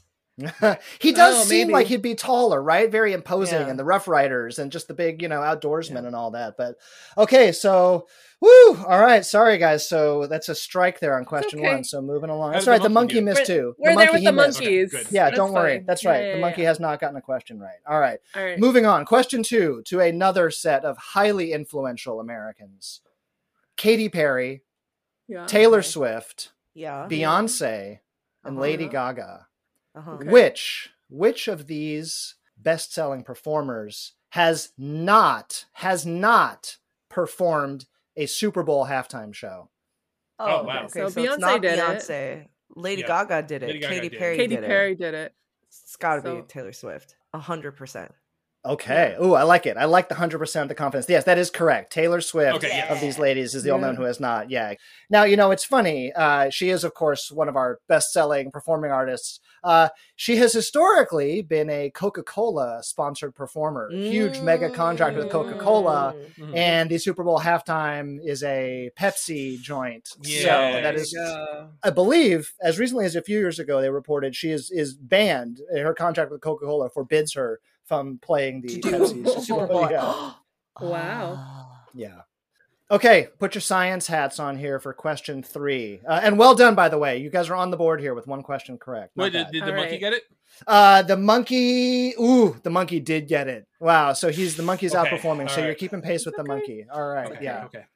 he does Oh, seem maybe. like he'd be taller, right? Very imposing, Yeah. and the Rough Riders and just the big, you know, outdoorsmen and all that. But okay, so woo, all right, sorry guys. So that's a strike there on question okay. one. So moving along. How That's did right. the The monkey monkey do? missed We're- too. We're the there monkey with he the missed. monkeys. Okay, good. Yeah, That's don't worry. fine. That's Yeah, right. yeah, the yeah. monkey has not gotten a question right. All right. All right. Moving on. Question two to another set of highly influential Americans: Katy Perry, Yeah. Taylor Okay. Swift, Yeah. Beyonce, and Uh-huh. Lady Gaga. Uh-huh. Okay. Which which of these best-selling performers has not has not performed a Super Bowl halftime show? Oh, Oh, wow. Okay, So so, it's Beyonce not did it. Beyonce. Lady Yeah. Gaga did it. Lady Gaga Katy did it. Perry Katy did Perry it. did it. It's got to So- be Taylor Swift. A hundred percent. Okay. Oh, I like it. I like the one hundred percent of the confidence. Yes, that is correct. Taylor Swift Okay, yeah. of these ladies is the only Yeah. one who has not. Yeah. Now, you know, it's funny. Uh, she is, of course, one of our best-selling performing artists. Uh, she has historically been a Coca-Cola sponsored performer. Huge mega contract with Coca-Cola. Mhm. And the Super Bowl halftime is a Pepsi joint. Yeah. So that There is, you go. I believe, as recently as a few years ago, they reported she is is banned. Her contract with Coca-Cola forbids her from playing the To do Pepsi Super Bowl. Yeah. Wow. Ah. Yeah. Okay, put your science hats on here for question three. Uh, and well done, by the way. You guys are on the board here with one question correct. Not Wait, did, bad. did the All monkey right. get it? Uh, the monkey, ooh, the monkey did get it. Wow, so he's the monkey's Okay, outperforming. So all you're right. keeping pace with the Okay. monkey. All right, Okay, yeah. Okay.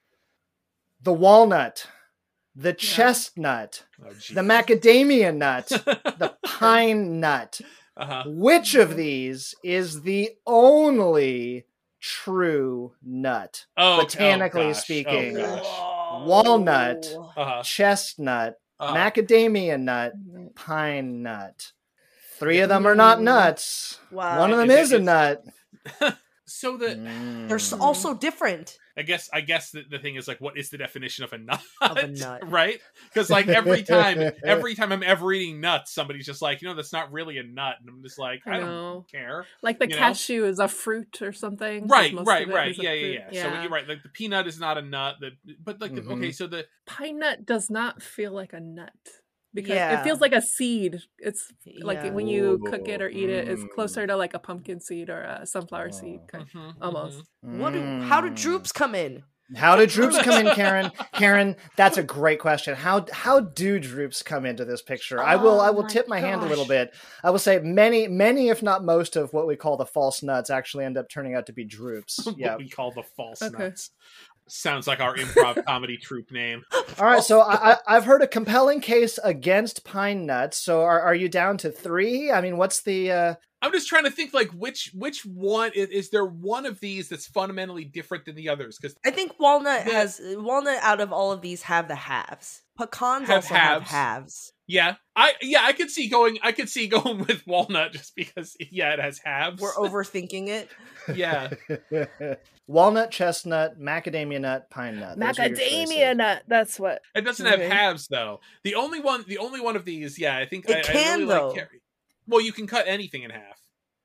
The walnut, the chestnut, Oh, geez. the macadamia nut, the pine nut. uh-huh. Which of these is the only true nut? Oh, botanically oh, gosh. speaking. Oh, gosh. Walnut, Uh-huh. chestnut, Uh-huh. macadamia nut, pine nut. Three of them are not nuts. Wow. One of them Is is it- a nut. So the They're s- also different. I guess I guess the, the thing is like, what is the definition of a nut? Of a nut. Right? Because like every time, every time I'm ever eating nuts, somebody's just like, you know, that's not really a nut, and I'm just like, I, I don't know. care. Like the You know? cashew is a fruit or something. 'cause Right, most right, of it right. is a Yeah, yeah, fruit. yeah, So you're right. Like the peanut is not a nut. The but like the, Mhm. okay, so the Pine nut does not feel like a nut because Yeah. it feels like a seed. It's like Yeah. when you cook it or eat it, it's Mm. closer to like a pumpkin seed or a sunflower seed, kind Mhm, almost. What do, how do droops come in? How do droops come in, Karen? Karen, that's a great question. How how do droops come into this picture? I will I will Oh my tip my hand a little gosh. bit. I will say many many if not most of what we call the false nuts actually end up turning out to be droops. what Yeah. we call the false Okay. nuts. Sounds like our improv comedy troupe name. All right, so I, I, I've heard a compelling case against pine nuts. So are, are you down to three? I mean, what's the... Uh... I'm just trying to think, like, which which one is, is there one of these that's fundamentally different than the others? Because I think walnut the, has walnut out of all of these have the halves. Pecans have also halves. have halves. Yeah, I yeah I could see going. I could see going with walnut just because yeah it has halves. We're overthinking it. Yeah. Walnut, chestnut, macadamia nut, pine nut. Those Macadamia nut. That's what. It doesn't okay. have halves though. The only one, the only one of these, yeah, I think it I, can I really though. Like well, you can cut anything in half.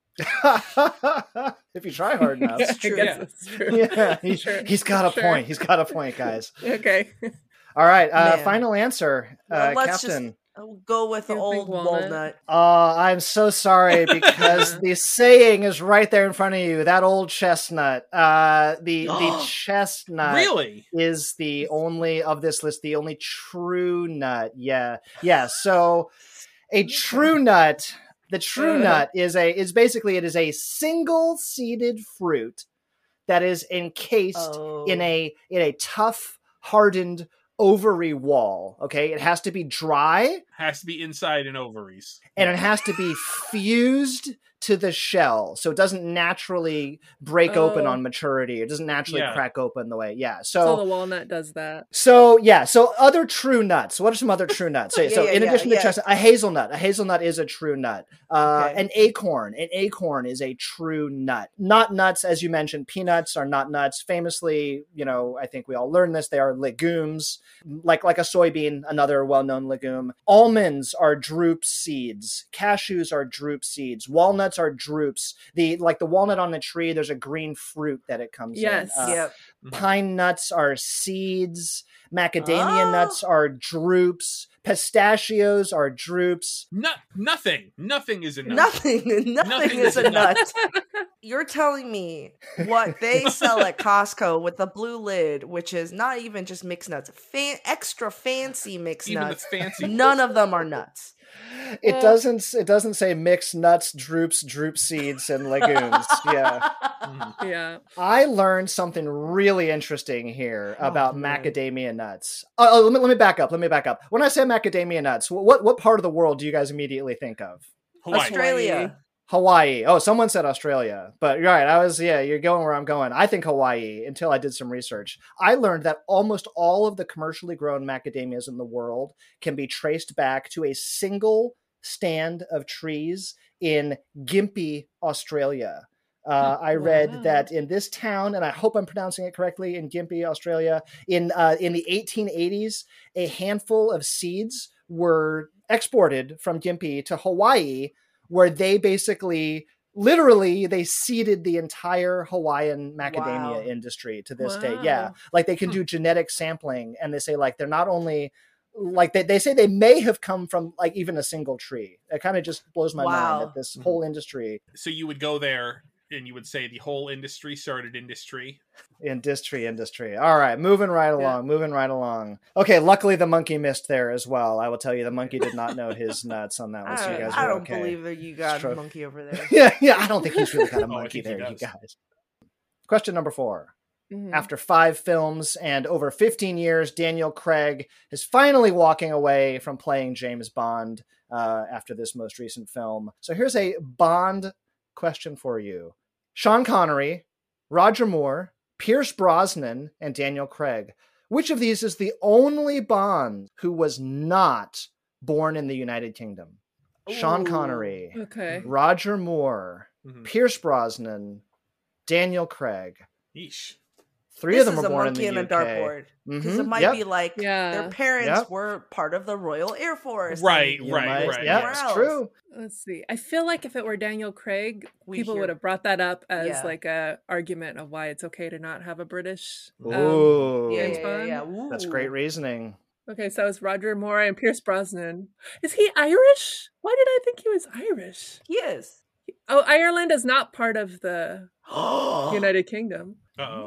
If you try hard enough. It's true. Yeah. It's true. Yeah, he, Sure. he's got a Sure. point. He's got a point, guys. Okay. All right, uh, Man. final answer, uh, Well, let's Captain. just go with the You think old walnut? walnut. Oh, I'm so sorry because the saying is right there in front of you. That old chestnut. Uh, the the chestnut Really? is the only of this list, the only true nut. Yeah, yeah. So a true nut. The true Uh. nut is a is basically it is a single seeded fruit that is encased Oh. in a in a tough, hardened ovary wall. Okay, it has to be dry. Has to be inside in ovaries. And it has to be fused to the shell, so it doesn't naturally break Oh. open on maturity. It doesn't naturally Yeah. crack open the way. Yeah. So So, the walnut does that. so yeah. So other true nuts. What are some other true nuts? So, Yeah, so yeah, in yeah, addition to yeah. chestnut, a hazelnut. A hazelnut is a true nut. Uh, Okay. An acorn. An acorn is a true nut. Not nuts, as you mentioned. Peanuts are not nuts. Famously, you know, I think we all learned this. They are legumes, like like a soybean, another well-known legume. Almonds are drupe seeds. Cashews are drupe seeds. Walnuts are drupes. The like the walnut on the tree, there's a green fruit that it comes Yes. in. Uh, Yep. Pine nuts are seeds. Macadamia Oh. nuts are drupes. Pistachios are drupes. No, nothing. Nothing is enough. Nothing. Nothing, Nothing is is a a nut. nut. You're telling me what they sell at Costco with the blue lid, which is not even just mixed nuts, fan- extra fancy mixed Even nuts. the fancy. None of them are nuts. It doesn't. It doesn't say mixed nuts, drupes, droop seeds, and legumes. Yeah, Mhm. Yeah. I learned something really interesting here Oh, about man. macadamia nuts. Oh, oh, let me let me back up. Let me back up. When I say macadamia nuts, what what part of the world do you guys immediately think of? Hawaii. Australia. Hawaii. Oh, someone said Australia, but you're right. I was, yeah, you're going where I'm going. I think Hawaii until I did some research. I learned that almost all of the commercially grown macadamias in the world can be traced back to a single stand of trees in Gympie, Australia. Uh, I read Wow. that in this town, and I hope I'm pronouncing it correctly, in Gympie, Australia, in uh, in the eighteen eighties, a handful of seeds were exported from Gympie to Hawaii, where they basically, literally, they seeded the entire Hawaiian macadamia Wow. industry to this day. Wow. Yeah, like they can do genetic sampling, and they say like they're not only like they, they say they may have come from like even a single tree. It kind of just blows my mind Wow. that this whole industry So you would go there and you would say the whole industry started industry. industry industry all right, moving right along moving right along okay, luckily the monkey missed there as well. I will tell you, the monkey did not know his nuts on that one, so you I, guys I were don't okay. believe that you got Stroke. a monkey over there. yeah yeah I don't think he's really got a Oh, I monkey think he there, you does. guys. Question number four. Mhm. After five films and over fifteen years, Daniel Craig is finally walking away from playing James Bond uh, after this most recent film. So here's a Bond question for you. Sean Connery, Roger Moore, Pierce Brosnan, and Daniel Craig. Which of these is the only Bond who was not born in the United Kingdom? Sean Ooh. Connery, Okay. Roger Moore, Mhm. Pierce Brosnan, Daniel Craig. Yeesh. Three This of them is were a born in monkey the and a U K. dartboard. Because it Mhm, might yep. be like Yeah. their parents Yep. were part of the Royal Air Force. Right, and You right, might- right. Yeah, somewhere it's else. true. Let's see. I feel like if it were Daniel Craig, We people hear- would have brought that up as Yeah. like a argument of why it's okay to not have a British. um, Ooh, Yeah, James yeah, yeah, Bond? yeah. that's Ooh. great reasoning. Okay, so it's Roger Moore and Pierce Brosnan. Is he Irish? Why did I think he was Irish? He is. Oh, Ireland is not part of the United Kingdom. Uh-oh.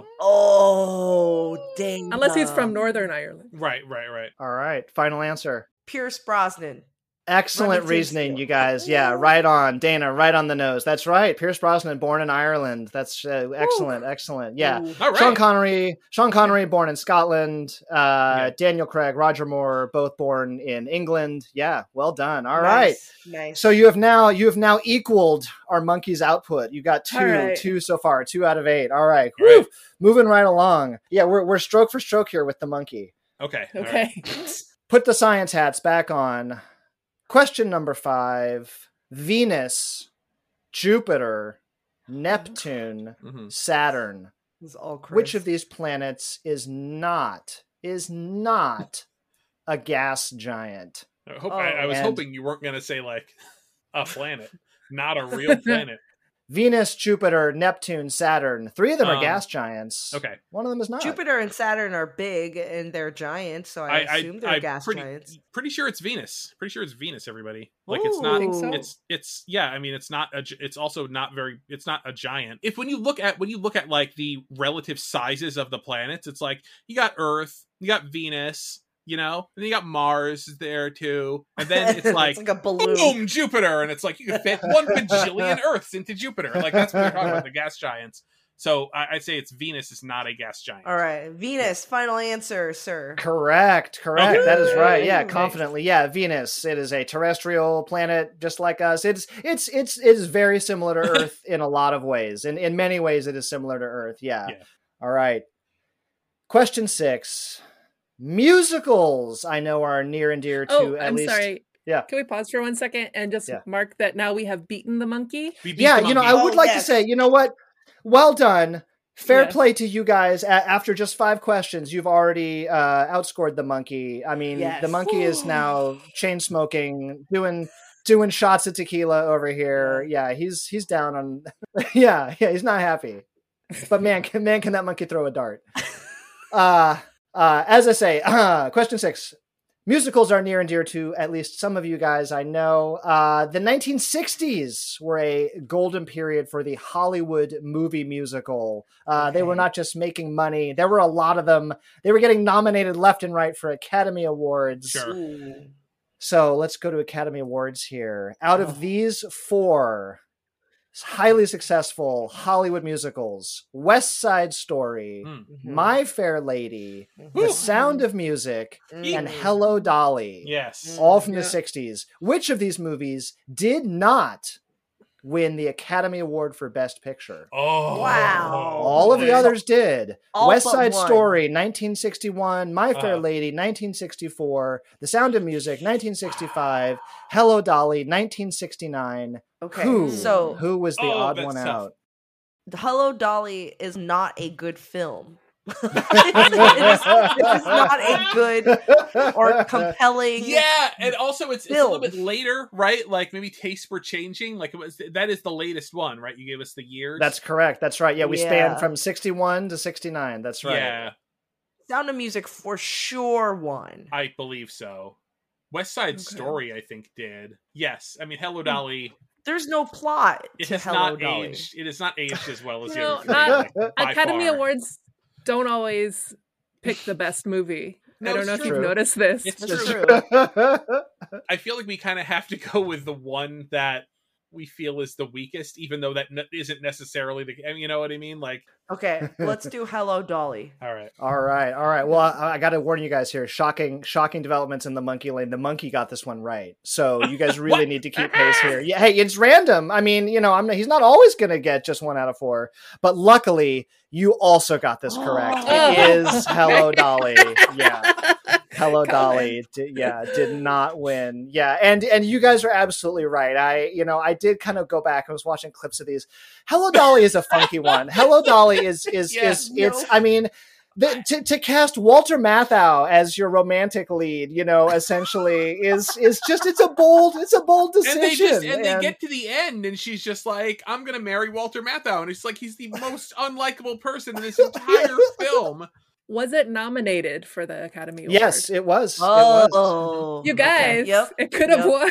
Oh, dang. Unless he's from Northern Ireland. Right, right, right. All right, final answer. Pierce Brosnan. Excellent Running reasoning, Things you guys. Yeah, right on. Dana, right on the nose. That's right. Pierce Brosnan, born in Ireland. That's uh, excellent, excellent. Yeah. Ooh. All right. Sean Connery, Sean Connery, born in Scotland. Uh, Yeah. Daniel Craig, Roger Moore, both born in England. Yeah, well done. All right. Nice. Nice. So you have now you have now equaled our monkey's output. You got two, All right. two so far, two out of eight. All right. All right. Whew. Moving right along. Yeah, we're we're stroke for stroke here with the monkey. Okay. all right. Okay. Put the science hats back on. Question number five. Venus, Jupiter, Neptune, Mhm. Saturn. It's all Chris. Which of these planets is not is not a gas giant? I, hope, Oh, I, I was and- hoping you weren't going to say like a planet, not a real planet. Venus, Jupiter, Neptune, Saturn. Three of them are Um, gas giants. Okay. One of them is not. Jupiter and Saturn are big and they're giants, so I, assume they're I'm gas pretty, giants. pretty sure it's Venus. Pretty sure it's Venus. Everybody, like it's not. Think so? It's it's yeah. I mean, it's not. A, gi- it's also not very. It's not a giant. If when you look at when you look at like the relative sizes of the planets, it's like you got Earth, you got Venus, you know, and then you got Mars there too, and then it's like, like a balloon. boom, Jupiter, and it's like you can fit one bajillion Earths into Jupiter. Like that's what they're talking about, the gas giants. So I, I'd say it's Venus is not a gas giant. All right, Venus. Final answer, sir. Correct, correct. Okay. That is right. Yeah, Nice. confidently. Yeah, Venus. It is a terrestrial planet just like us. It's it's it's it is very similar to Earth in a lot of ways. In in many ways it is similar to Earth. Yeah. Yeah. All right. Question six. Musicals, I know, are near and dear to Oh, at I'm least sorry. Yeah. Can we pause for one second and just Yeah. mark that now we have beaten the monkey? We beat Yeah, the you know, I monkey. would Oh, like yes. to say, you know what? Well done. Fair Yes. play to you guys. A- after just five questions, you've already uh, outscored the monkey. I mean, Yes. the monkey is now chain smoking, doing doing shots of tequila over here. Yeah, he's he's down on. yeah, yeah, he's not happy. But man, can, man, can that monkey throw a dart? Uh, uh, as I say, uh, question six. Musicals are near and dear to at least some of you guys I know. Uh, the nineteen sixties were a golden period for the Hollywood movie musical. Uh, They were Okay. not just making money. There were a lot of them. They were getting nominated left and right for Academy Awards. Sure. Ooh. So let's go to Academy Awards here. Out of Oh. these four highly successful Hollywood musicals, West Side Story, Hmm. Mhm. My Fair Lady, The Mhm. Sound of Music, and Mm. Hello, Dolly. Yes. All from Yeah. the sixties. Which of these movies did not win the Academy Award for Best Picture? Oh Wow. All of the Okay. others did. All West but Side one. Story, nineteen sixty-one. My Fair Uh-huh. Lady, nineteen sixty-four. The Sound of Music, nineteen sixty-five. Hello, Dolly, nineteen sixty-nine. Okay, Who? so Who was the Oh, odd that's one tough. out? Hello, Dolly is not a good film. it, is, it is not a good or compelling. Yeah, and also it's, it's a little Film. bit later, right? Like maybe tastes were changing. Like it was that is the latest one, right? You gave us the years. That's correct. That's right. Yeah, we Yeah. span from sixty-one to sixty-nine. That's right. Yeah, Sound of Music for sure won. I believe so. West Side Okay. Story, I think, did. Yes, I mean Hello Dolly. There's no plot It to has Hello not Dolly. aged. It has not aged as well as the No, other three. not- like, by Academy far. Awards don't always pick the best movie. No, I don't it's know if true. you've noticed this. It's That's true. true. I feel like we kind of have to go with the one that we feel is the weakest, even though that n- isn't necessarily the. I mean, you know what I mean? Like, Okay, let's do Hello Dolly. all right, All right, all right. Well, I, I got to warn you guys here. Shocking, shocking developments in the monkey lane. The monkey got this one right, so you guys really need to keep pace here. Yeah, hey, it's random. I mean, you know, I'm he's not always going to get just one out of four, but luckily, you also got this correct. Oh. It is Hello Dolly. Yeah. Hello Come Dolly, di- yeah, did not win. Yeah, and and you guys are absolutely right. I, you know, I did kind of go back. I was watching clips of these. Hello Dolly is a funky one. Hello Dolly is is Yeah, is no. it's. I mean, the, to to cast Walter Matthau as your romantic lead, you know, essentially is is just it's a bold it's a bold decision. and they just and they and- get to the end, and she's just like, "I'm gonna marry Walter Matthau," and it's like he's the most unlikable person in this entire film. Was it nominated for the Academy Award? Yes, it was. It was. Oh, You okay. guys, Yep. it could have Yep. won.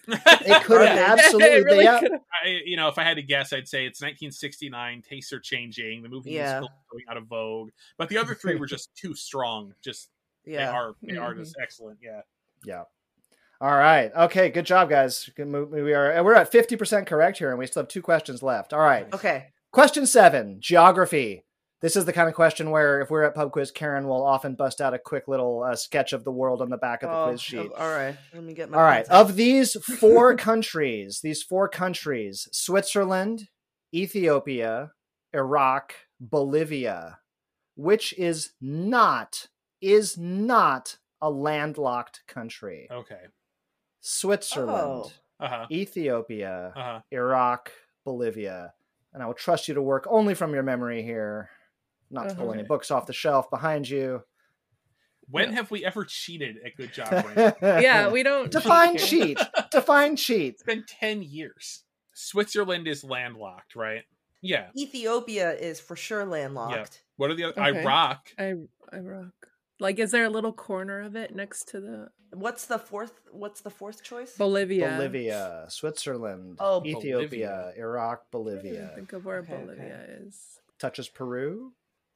It could have It absolutely. It really yeah. could have. I, you know, if I had to guess, I'd say it's nineteen sixty-nine. Tastes are changing. The movie Yeah. is still going out of vogue, but the other three were just too strong. Just they Yeah. are they are Mhm. just excellent. Yeah. Yeah. All right. Okay. Good job, guys. Good move. We are we're at fifty percent correct here, and we still have two questions left. All right. Okay. Question seven: geography. This is the kind of question where, if we're at Pub Quiz, Karen will often bust out a quick little uh, sketch of the world on the back of the Oh, quiz sheet. All right. Let me get my. All right. pencil. Of these four countries, these four countries: Switzerland, Ethiopia, Iraq, Bolivia, which is not is not a landlocked country? Okay. Switzerland, Oh. Uh-huh. Ethiopia, Uh-huh. Iraq, Bolivia. And I will trust you to work only from your memory here, not to pull any Okay. books off the shelf behind you. When have we ever cheated at Good Job Brain? Yeah, we don't Define cheat. cheat. Define cheat. It's been ten years. Switzerland is landlocked, right? Yeah. Ethiopia is for sure landlocked. Yeah. What are the other? Okay. Iraq. I Iraq. Like, is there a little corner of it next to the What's the fourth? What's the fourth choice? Bolivia? Bolivia, Switzerland, Oh, Ethiopia, Bolivia. Iraq, I Bolivia. can't think of where Okay, Bolivia is. Touches Peru.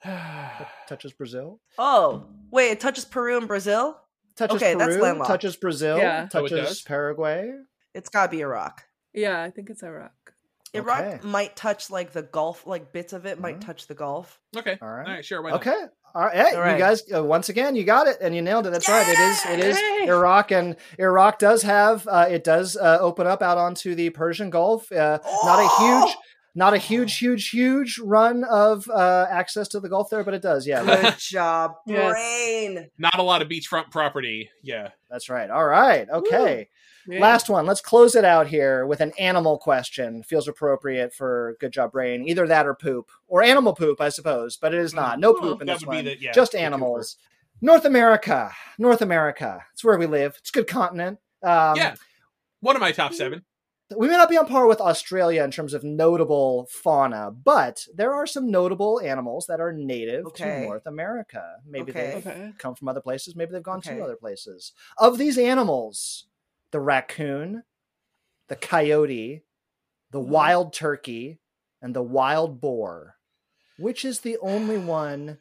Touches Brazil. Oh, wait, it touches Peru and Brazil? Touches Okay, that's Peru. landlocked. Touches Brazil. Yeah. Oh, it Touches does? Paraguay. It's gotta be Iraq. Yeah, I think it's Iraq. Iraq Okay. might touch like the Gulf, like bits of it might Mhm. touch the Gulf. Okay. All right. All right. Sure. Why not? Okay. All right. Hey, All right. you guys, uh, once again, you got it, and you nailed it. That's right. It is. It is Yay! Iraq, and Iraq does have. Uh, it does uh, open up out onto the Persian Gulf. Uh, Not a huge, not a huge, huge, huge run of uh, access to the Gulf there, but it does. Yeah, Good job, Yes. brain. Not a lot of beachfront property. Yeah. that's right. All right. Okay. Yeah. Last one. Let's close it out here with an animal question. Feels appropriate for Good Job Brain. Either that or poop. Or animal poop, I suppose. But it is not. No poop in That this would be one. the- yeah, Just the animals. North America. North America. It's where we live. It's a good continent. Um, Yeah. One of my top seven. We may not be on par with Australia in terms of notable fauna, but there are some notable animals that are native Okay. to North America. Maybe Okay. they've Okay. come from other places. Maybe they've gone Okay. to other places. Of these animals, the raccoon, the coyote, the Mm-hmm. wild turkey, and the wild boar, which is the only one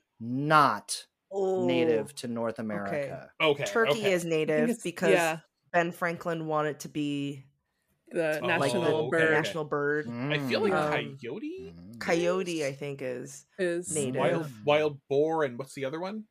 not Ooh. native to North America? Okay. Turkey okay. is I think native it's- because yeah, Ben Franklin wanted to be the Oh, like national the okay. bird national bird. I feel like Um, coyote, Coyote, I think, is is native. wild, wild boar, and what's the other one?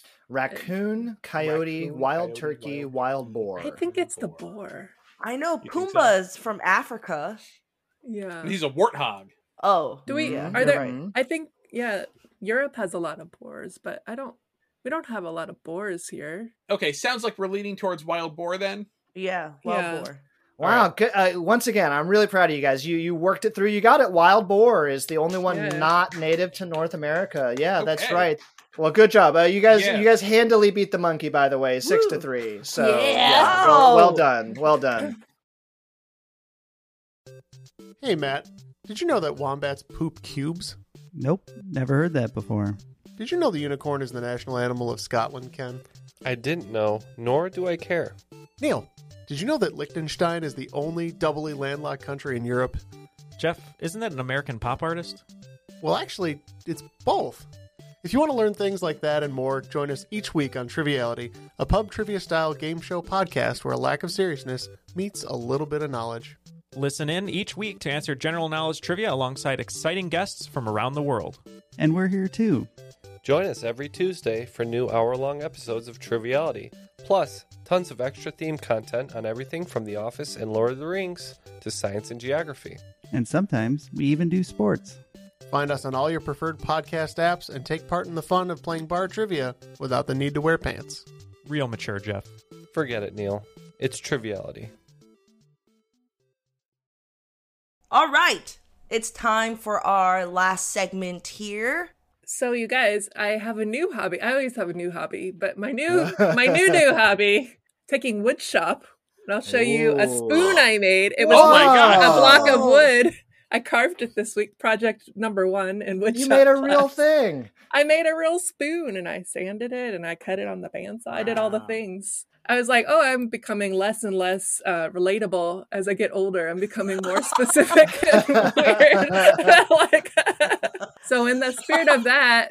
Raccoon, coyote, Raccoon, wild coyote, turkey, wild wild turkey. boar. I think it's the boar. I know You think so? Pumbaa's from Africa. Yeah. He's a warthog. Oh, Do we? Mhm, Are you're there? right. I think yeah. Europe has a lot of boars, but I don't. We don't have a lot of boars here. Okay, sounds like we're leaning towards wild boar then. yeah, wild Yeah. boar. Wow! All Good. Uh, once again, I'm really proud of you guys. You you worked it through. You got it. Wild boar is the only one Yeah. not native to North America. Yeah, that's Okay. right. Well, good job. Uh, you guys Yeah. you guys handily beat the monkey, by the way, six to Woo. three. So Yeah. well, well Wow. done. Well done. Hey, Matt. Did you know that wombats poop cubes? Nope, never heard that before. Did you know the unicorn is the national animal of Scotland, Ken? I didn't know, nor do I care. Neil, did you know that Liechtenstein is the only doubly landlocked country in Europe? Jeff, isn't that an American pop artist? Well, actually, it's both. If you want to learn things like that and more, join us each week on Triviality, a pub trivia-style game show podcast where a lack of seriousness meets a little bit of knowledge. Listen in each week to answer general knowledge trivia alongside exciting guests from around the world. And we're here too. Join us every Tuesday for new hour-long episodes of Triviality, plus tons of extra theme content on everything from The Office and Lord of the Rings to science and geography. And sometimes we even do sports. Find us on all your preferred podcast apps and take part in the fun of playing bar trivia without the need to wear pants. Real mature, Jeff. Forget it, Neil. It's Triviality. All right, it's time for our last segment here. So you guys, I have a new hobby. I always have a new hobby, but my new my new new hobby, taking wood shop. And I'll show you a Ooh. spoon I made. It was Oh my God. a block of wood. I carved it this week, project number one in wood You shop made a real class. thing. I made a real spoon and I sanded it and I cut it on the bandsaw. I did all the Wow. things. I was like, oh, I'm becoming less and less uh, relatable as I get older. I'm becoming more specific and weird. Like, so in the spirit of that,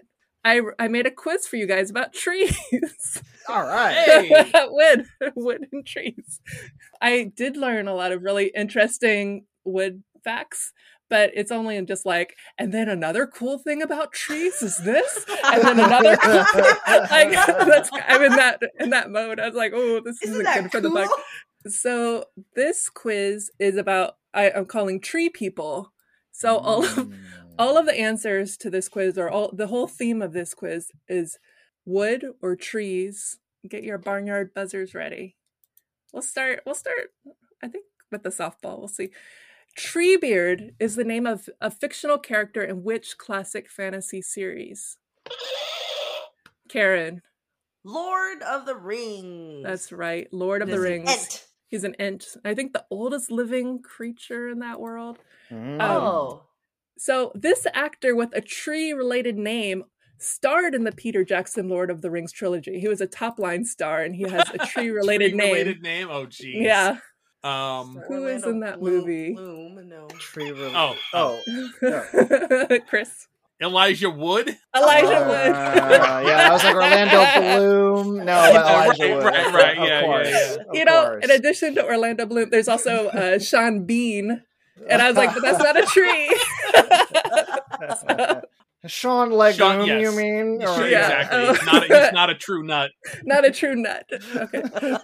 I I made a quiz for you guys about trees. All right. Hey. wood, wood and trees. I did learn a lot of really interesting wood facts, but it's only in just like, and then another cool thing about trees is this, and then another cool thing. Like, that's, I'm in that in that mode. I was like, oh, this isn't, isn't good for cool? the book. So this quiz is about I, I'm calling tree people. So all of all of the answers to this quiz, or all the whole theme of this quiz, is wood or trees. Get your barnyard buzzers ready. We'll start. We'll start. I think with the softball. We'll see. Treebeard is the name of a fictional character in which classic fantasy series? Karen. Lord of the Rings. That's right. Lord of There's the Rings. An Ent. He's an Ent. I think the oldest living creature in that world. Mm. Um, oh. So this actor with a tree-related name starred in the Peter Jackson Lord of the Rings trilogy. He was a top-line star, and he has a tree-related name. Tree-related name? Oh, geez. Yeah. Um, Who Orlando is in that Bloom, movie? Bloom, no. Tree related. Oh. Oh. No. Chris. Elijah Wood? Elijah uh, Wood. yeah, I was like Orlando Bloom. No, but Elijah right, Wood. right, right. Of Yeah, course. yeah, yeah. You Of know, course. in addition to Orlando Bloom, there's also uh, Sean Bean. And I was like, but that's not a tree. So, Sean Legume, Sean, yes. you mean? Sure, Or- Yeah. Exactly. He's not, a, he's not a true nut. not a true nut. Okay.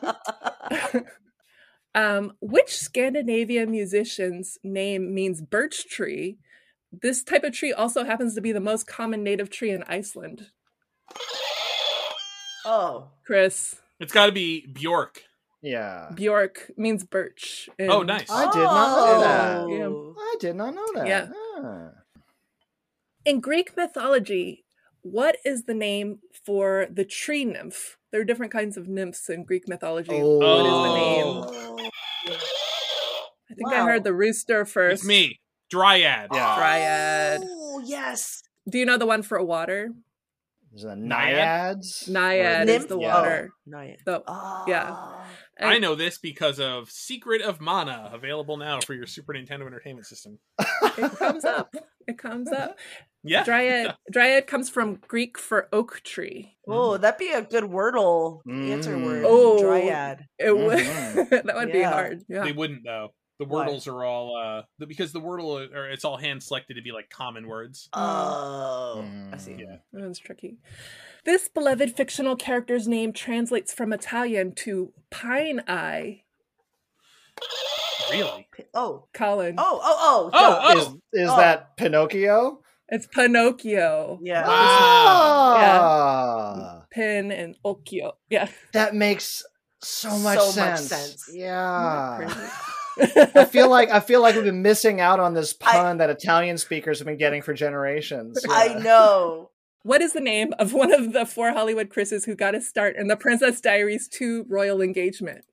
um, which Scandinavian musician's name means birch tree? This type of tree also happens to be the most common native tree in Iceland. Oh. Chris. It's got to be Bjork. Yeah. Bjork means birch. in- Oh, nice. I did not know Oh. that. Yeah. I did not know that. Yeah. Ah. In Greek mythology, what is the name for the tree nymph? There are different kinds of nymphs in Greek mythology. Oh. What is the name? I think I Wow. heard the rooster first. It's me. Dryad. Yeah. Dryad. Oh, yes. Do you know the one for water? Is it naiads? Naiad Nymph? is the Yeah. water. Naiad. The, Oh. yeah. I know this because of Secret of Mana, available now for your Super Nintendo Entertainment System. It comes up. It comes up. Yeah. Dryad. Dryad comes from Greek for oak tree. Oh, that'd be a good wordle Mm. answer word. Oh. Dryad. It would. Mhm. That would be Yeah. hard. Yeah. They wouldn't, though. The Why? Wordles are all, uh, the, because the Wordle, are, it's all hand selected to be like common words. Oh, Mm. I see. Yeah. That was tricky. This beloved fictional character's name translates from Italian to Pine Eye. Really? Oh, Colin. oh, oh, oh, Oh, duh. oh. Is, is Oh. that Pinocchio? It's Pinocchio. Yeah. Ah, Pin and Occhio. Yeah. that makes so much So much sense. sense. Yeah. Crazy. I feel like I feel like we've been missing out on this I- pun that Italian speakers have been getting for generations. I Yeah. know. What is the name of one of the four Hollywood Chris's who got a start in the Princess Diaries two royal engagement?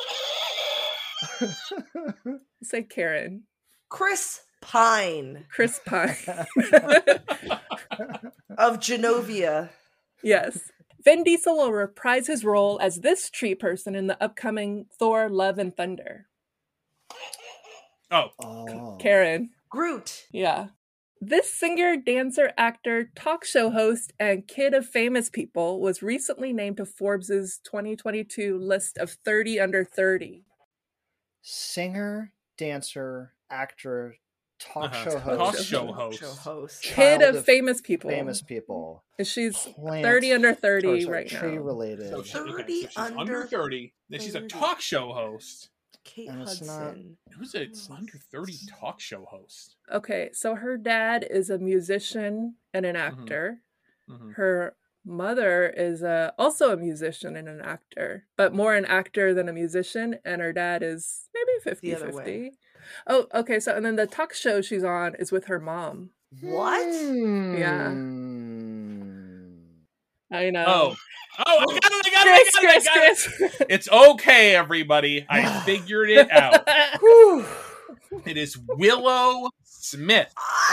Say Karen. Chris Pine Chris Pine. of Genovia. Yes. Vin Diesel will reprise his role as this tree person in the upcoming Thor Love and Thunder. Oh. Oh. Karen. Groot. Yeah. This singer, dancer, actor, talk show host, and kid of famous people was recently named to Forbes' twenty twenty-two list of thirty under thirty. Singer, dancer, actor, talk Uh-huh. show host. Talk show host. Show host. Kid Child of famous people. Famous people. And she's Plant- thirty under thirty sorry, right tree now. related. So she- okay, thirty so she's under under thirty. Then she's a thirty. talk show host. Kate And it's not- Hudson. Who's a under thirty talk show host? Okay, so her dad is a musician and an actor. Mhm. Her mother is a, also a musician and an actor, but more an actor than a musician. And her dad is maybe fifty The other fifty. Oh, okay. So, and then the talk show she's on is with her mom. What? Yeah. Hmm. I know. Oh. Oh, I got it, I got it, I Chris, got it, I Chris, got it. Chris. It's okay, everybody. I figured it out. Whew. It is Willow Smith.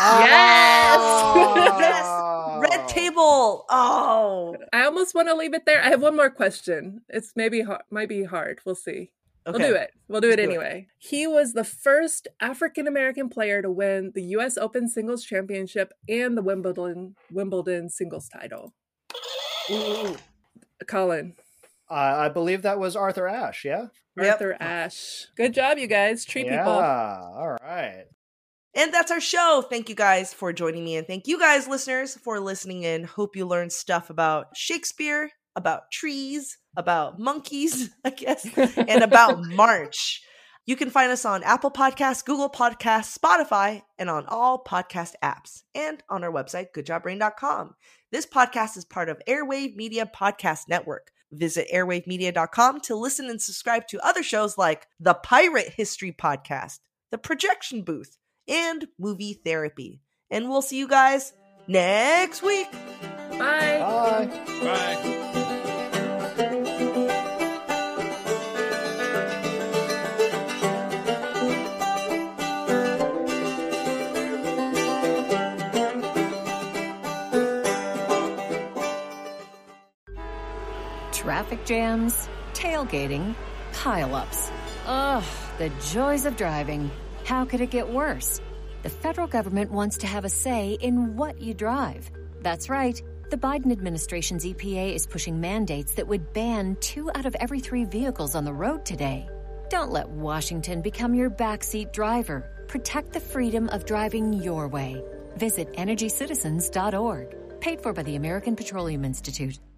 Yes! Yes! Red table. Oh. I almost want to leave it there. I have one more question. It's maybe hard, might be hard. We'll see. Okay. We'll do it. We'll do it Let's do anyway. He was the first African-American player to win the U S Open Singles Championship and the Wimbledon Wimbledon Singles title. Ooh. Colin. Uh, I believe that was Arthur Ashe, yeah? Arthur Yep. Ashe. Good job, you guys. Treat yeah, people. all right. And that's our show. Thank you guys for joining me. And thank you guys, listeners, for listening in. Hope you learned stuff about Shakespeare, about trees, about monkeys, I guess, and about March. You can find us on Apple Podcasts, Google Podcasts, Spotify, and on all podcast apps, and on our website, good job brain dot com. This podcast is part of Airwave Media Podcast Network. Visit airwave media dot com to listen and subscribe to other shows like the Pirate History Podcast, the Projection Booth, and Movie Therapy. And we'll see you guys next week. Bye. Bye. Bye. Traffic jams, tailgating, pileups. Ugh, the joys of driving. How could it get worse? The federal government wants to have a say in what you drive. That's right. The Biden administration's E P A is pushing mandates that would ban two out of every three vehicles on the road today. Don't let Washington become your backseat driver. Protect the freedom of driving your way. Visit energy citizens dot org. Paid for by the American Petroleum Institute.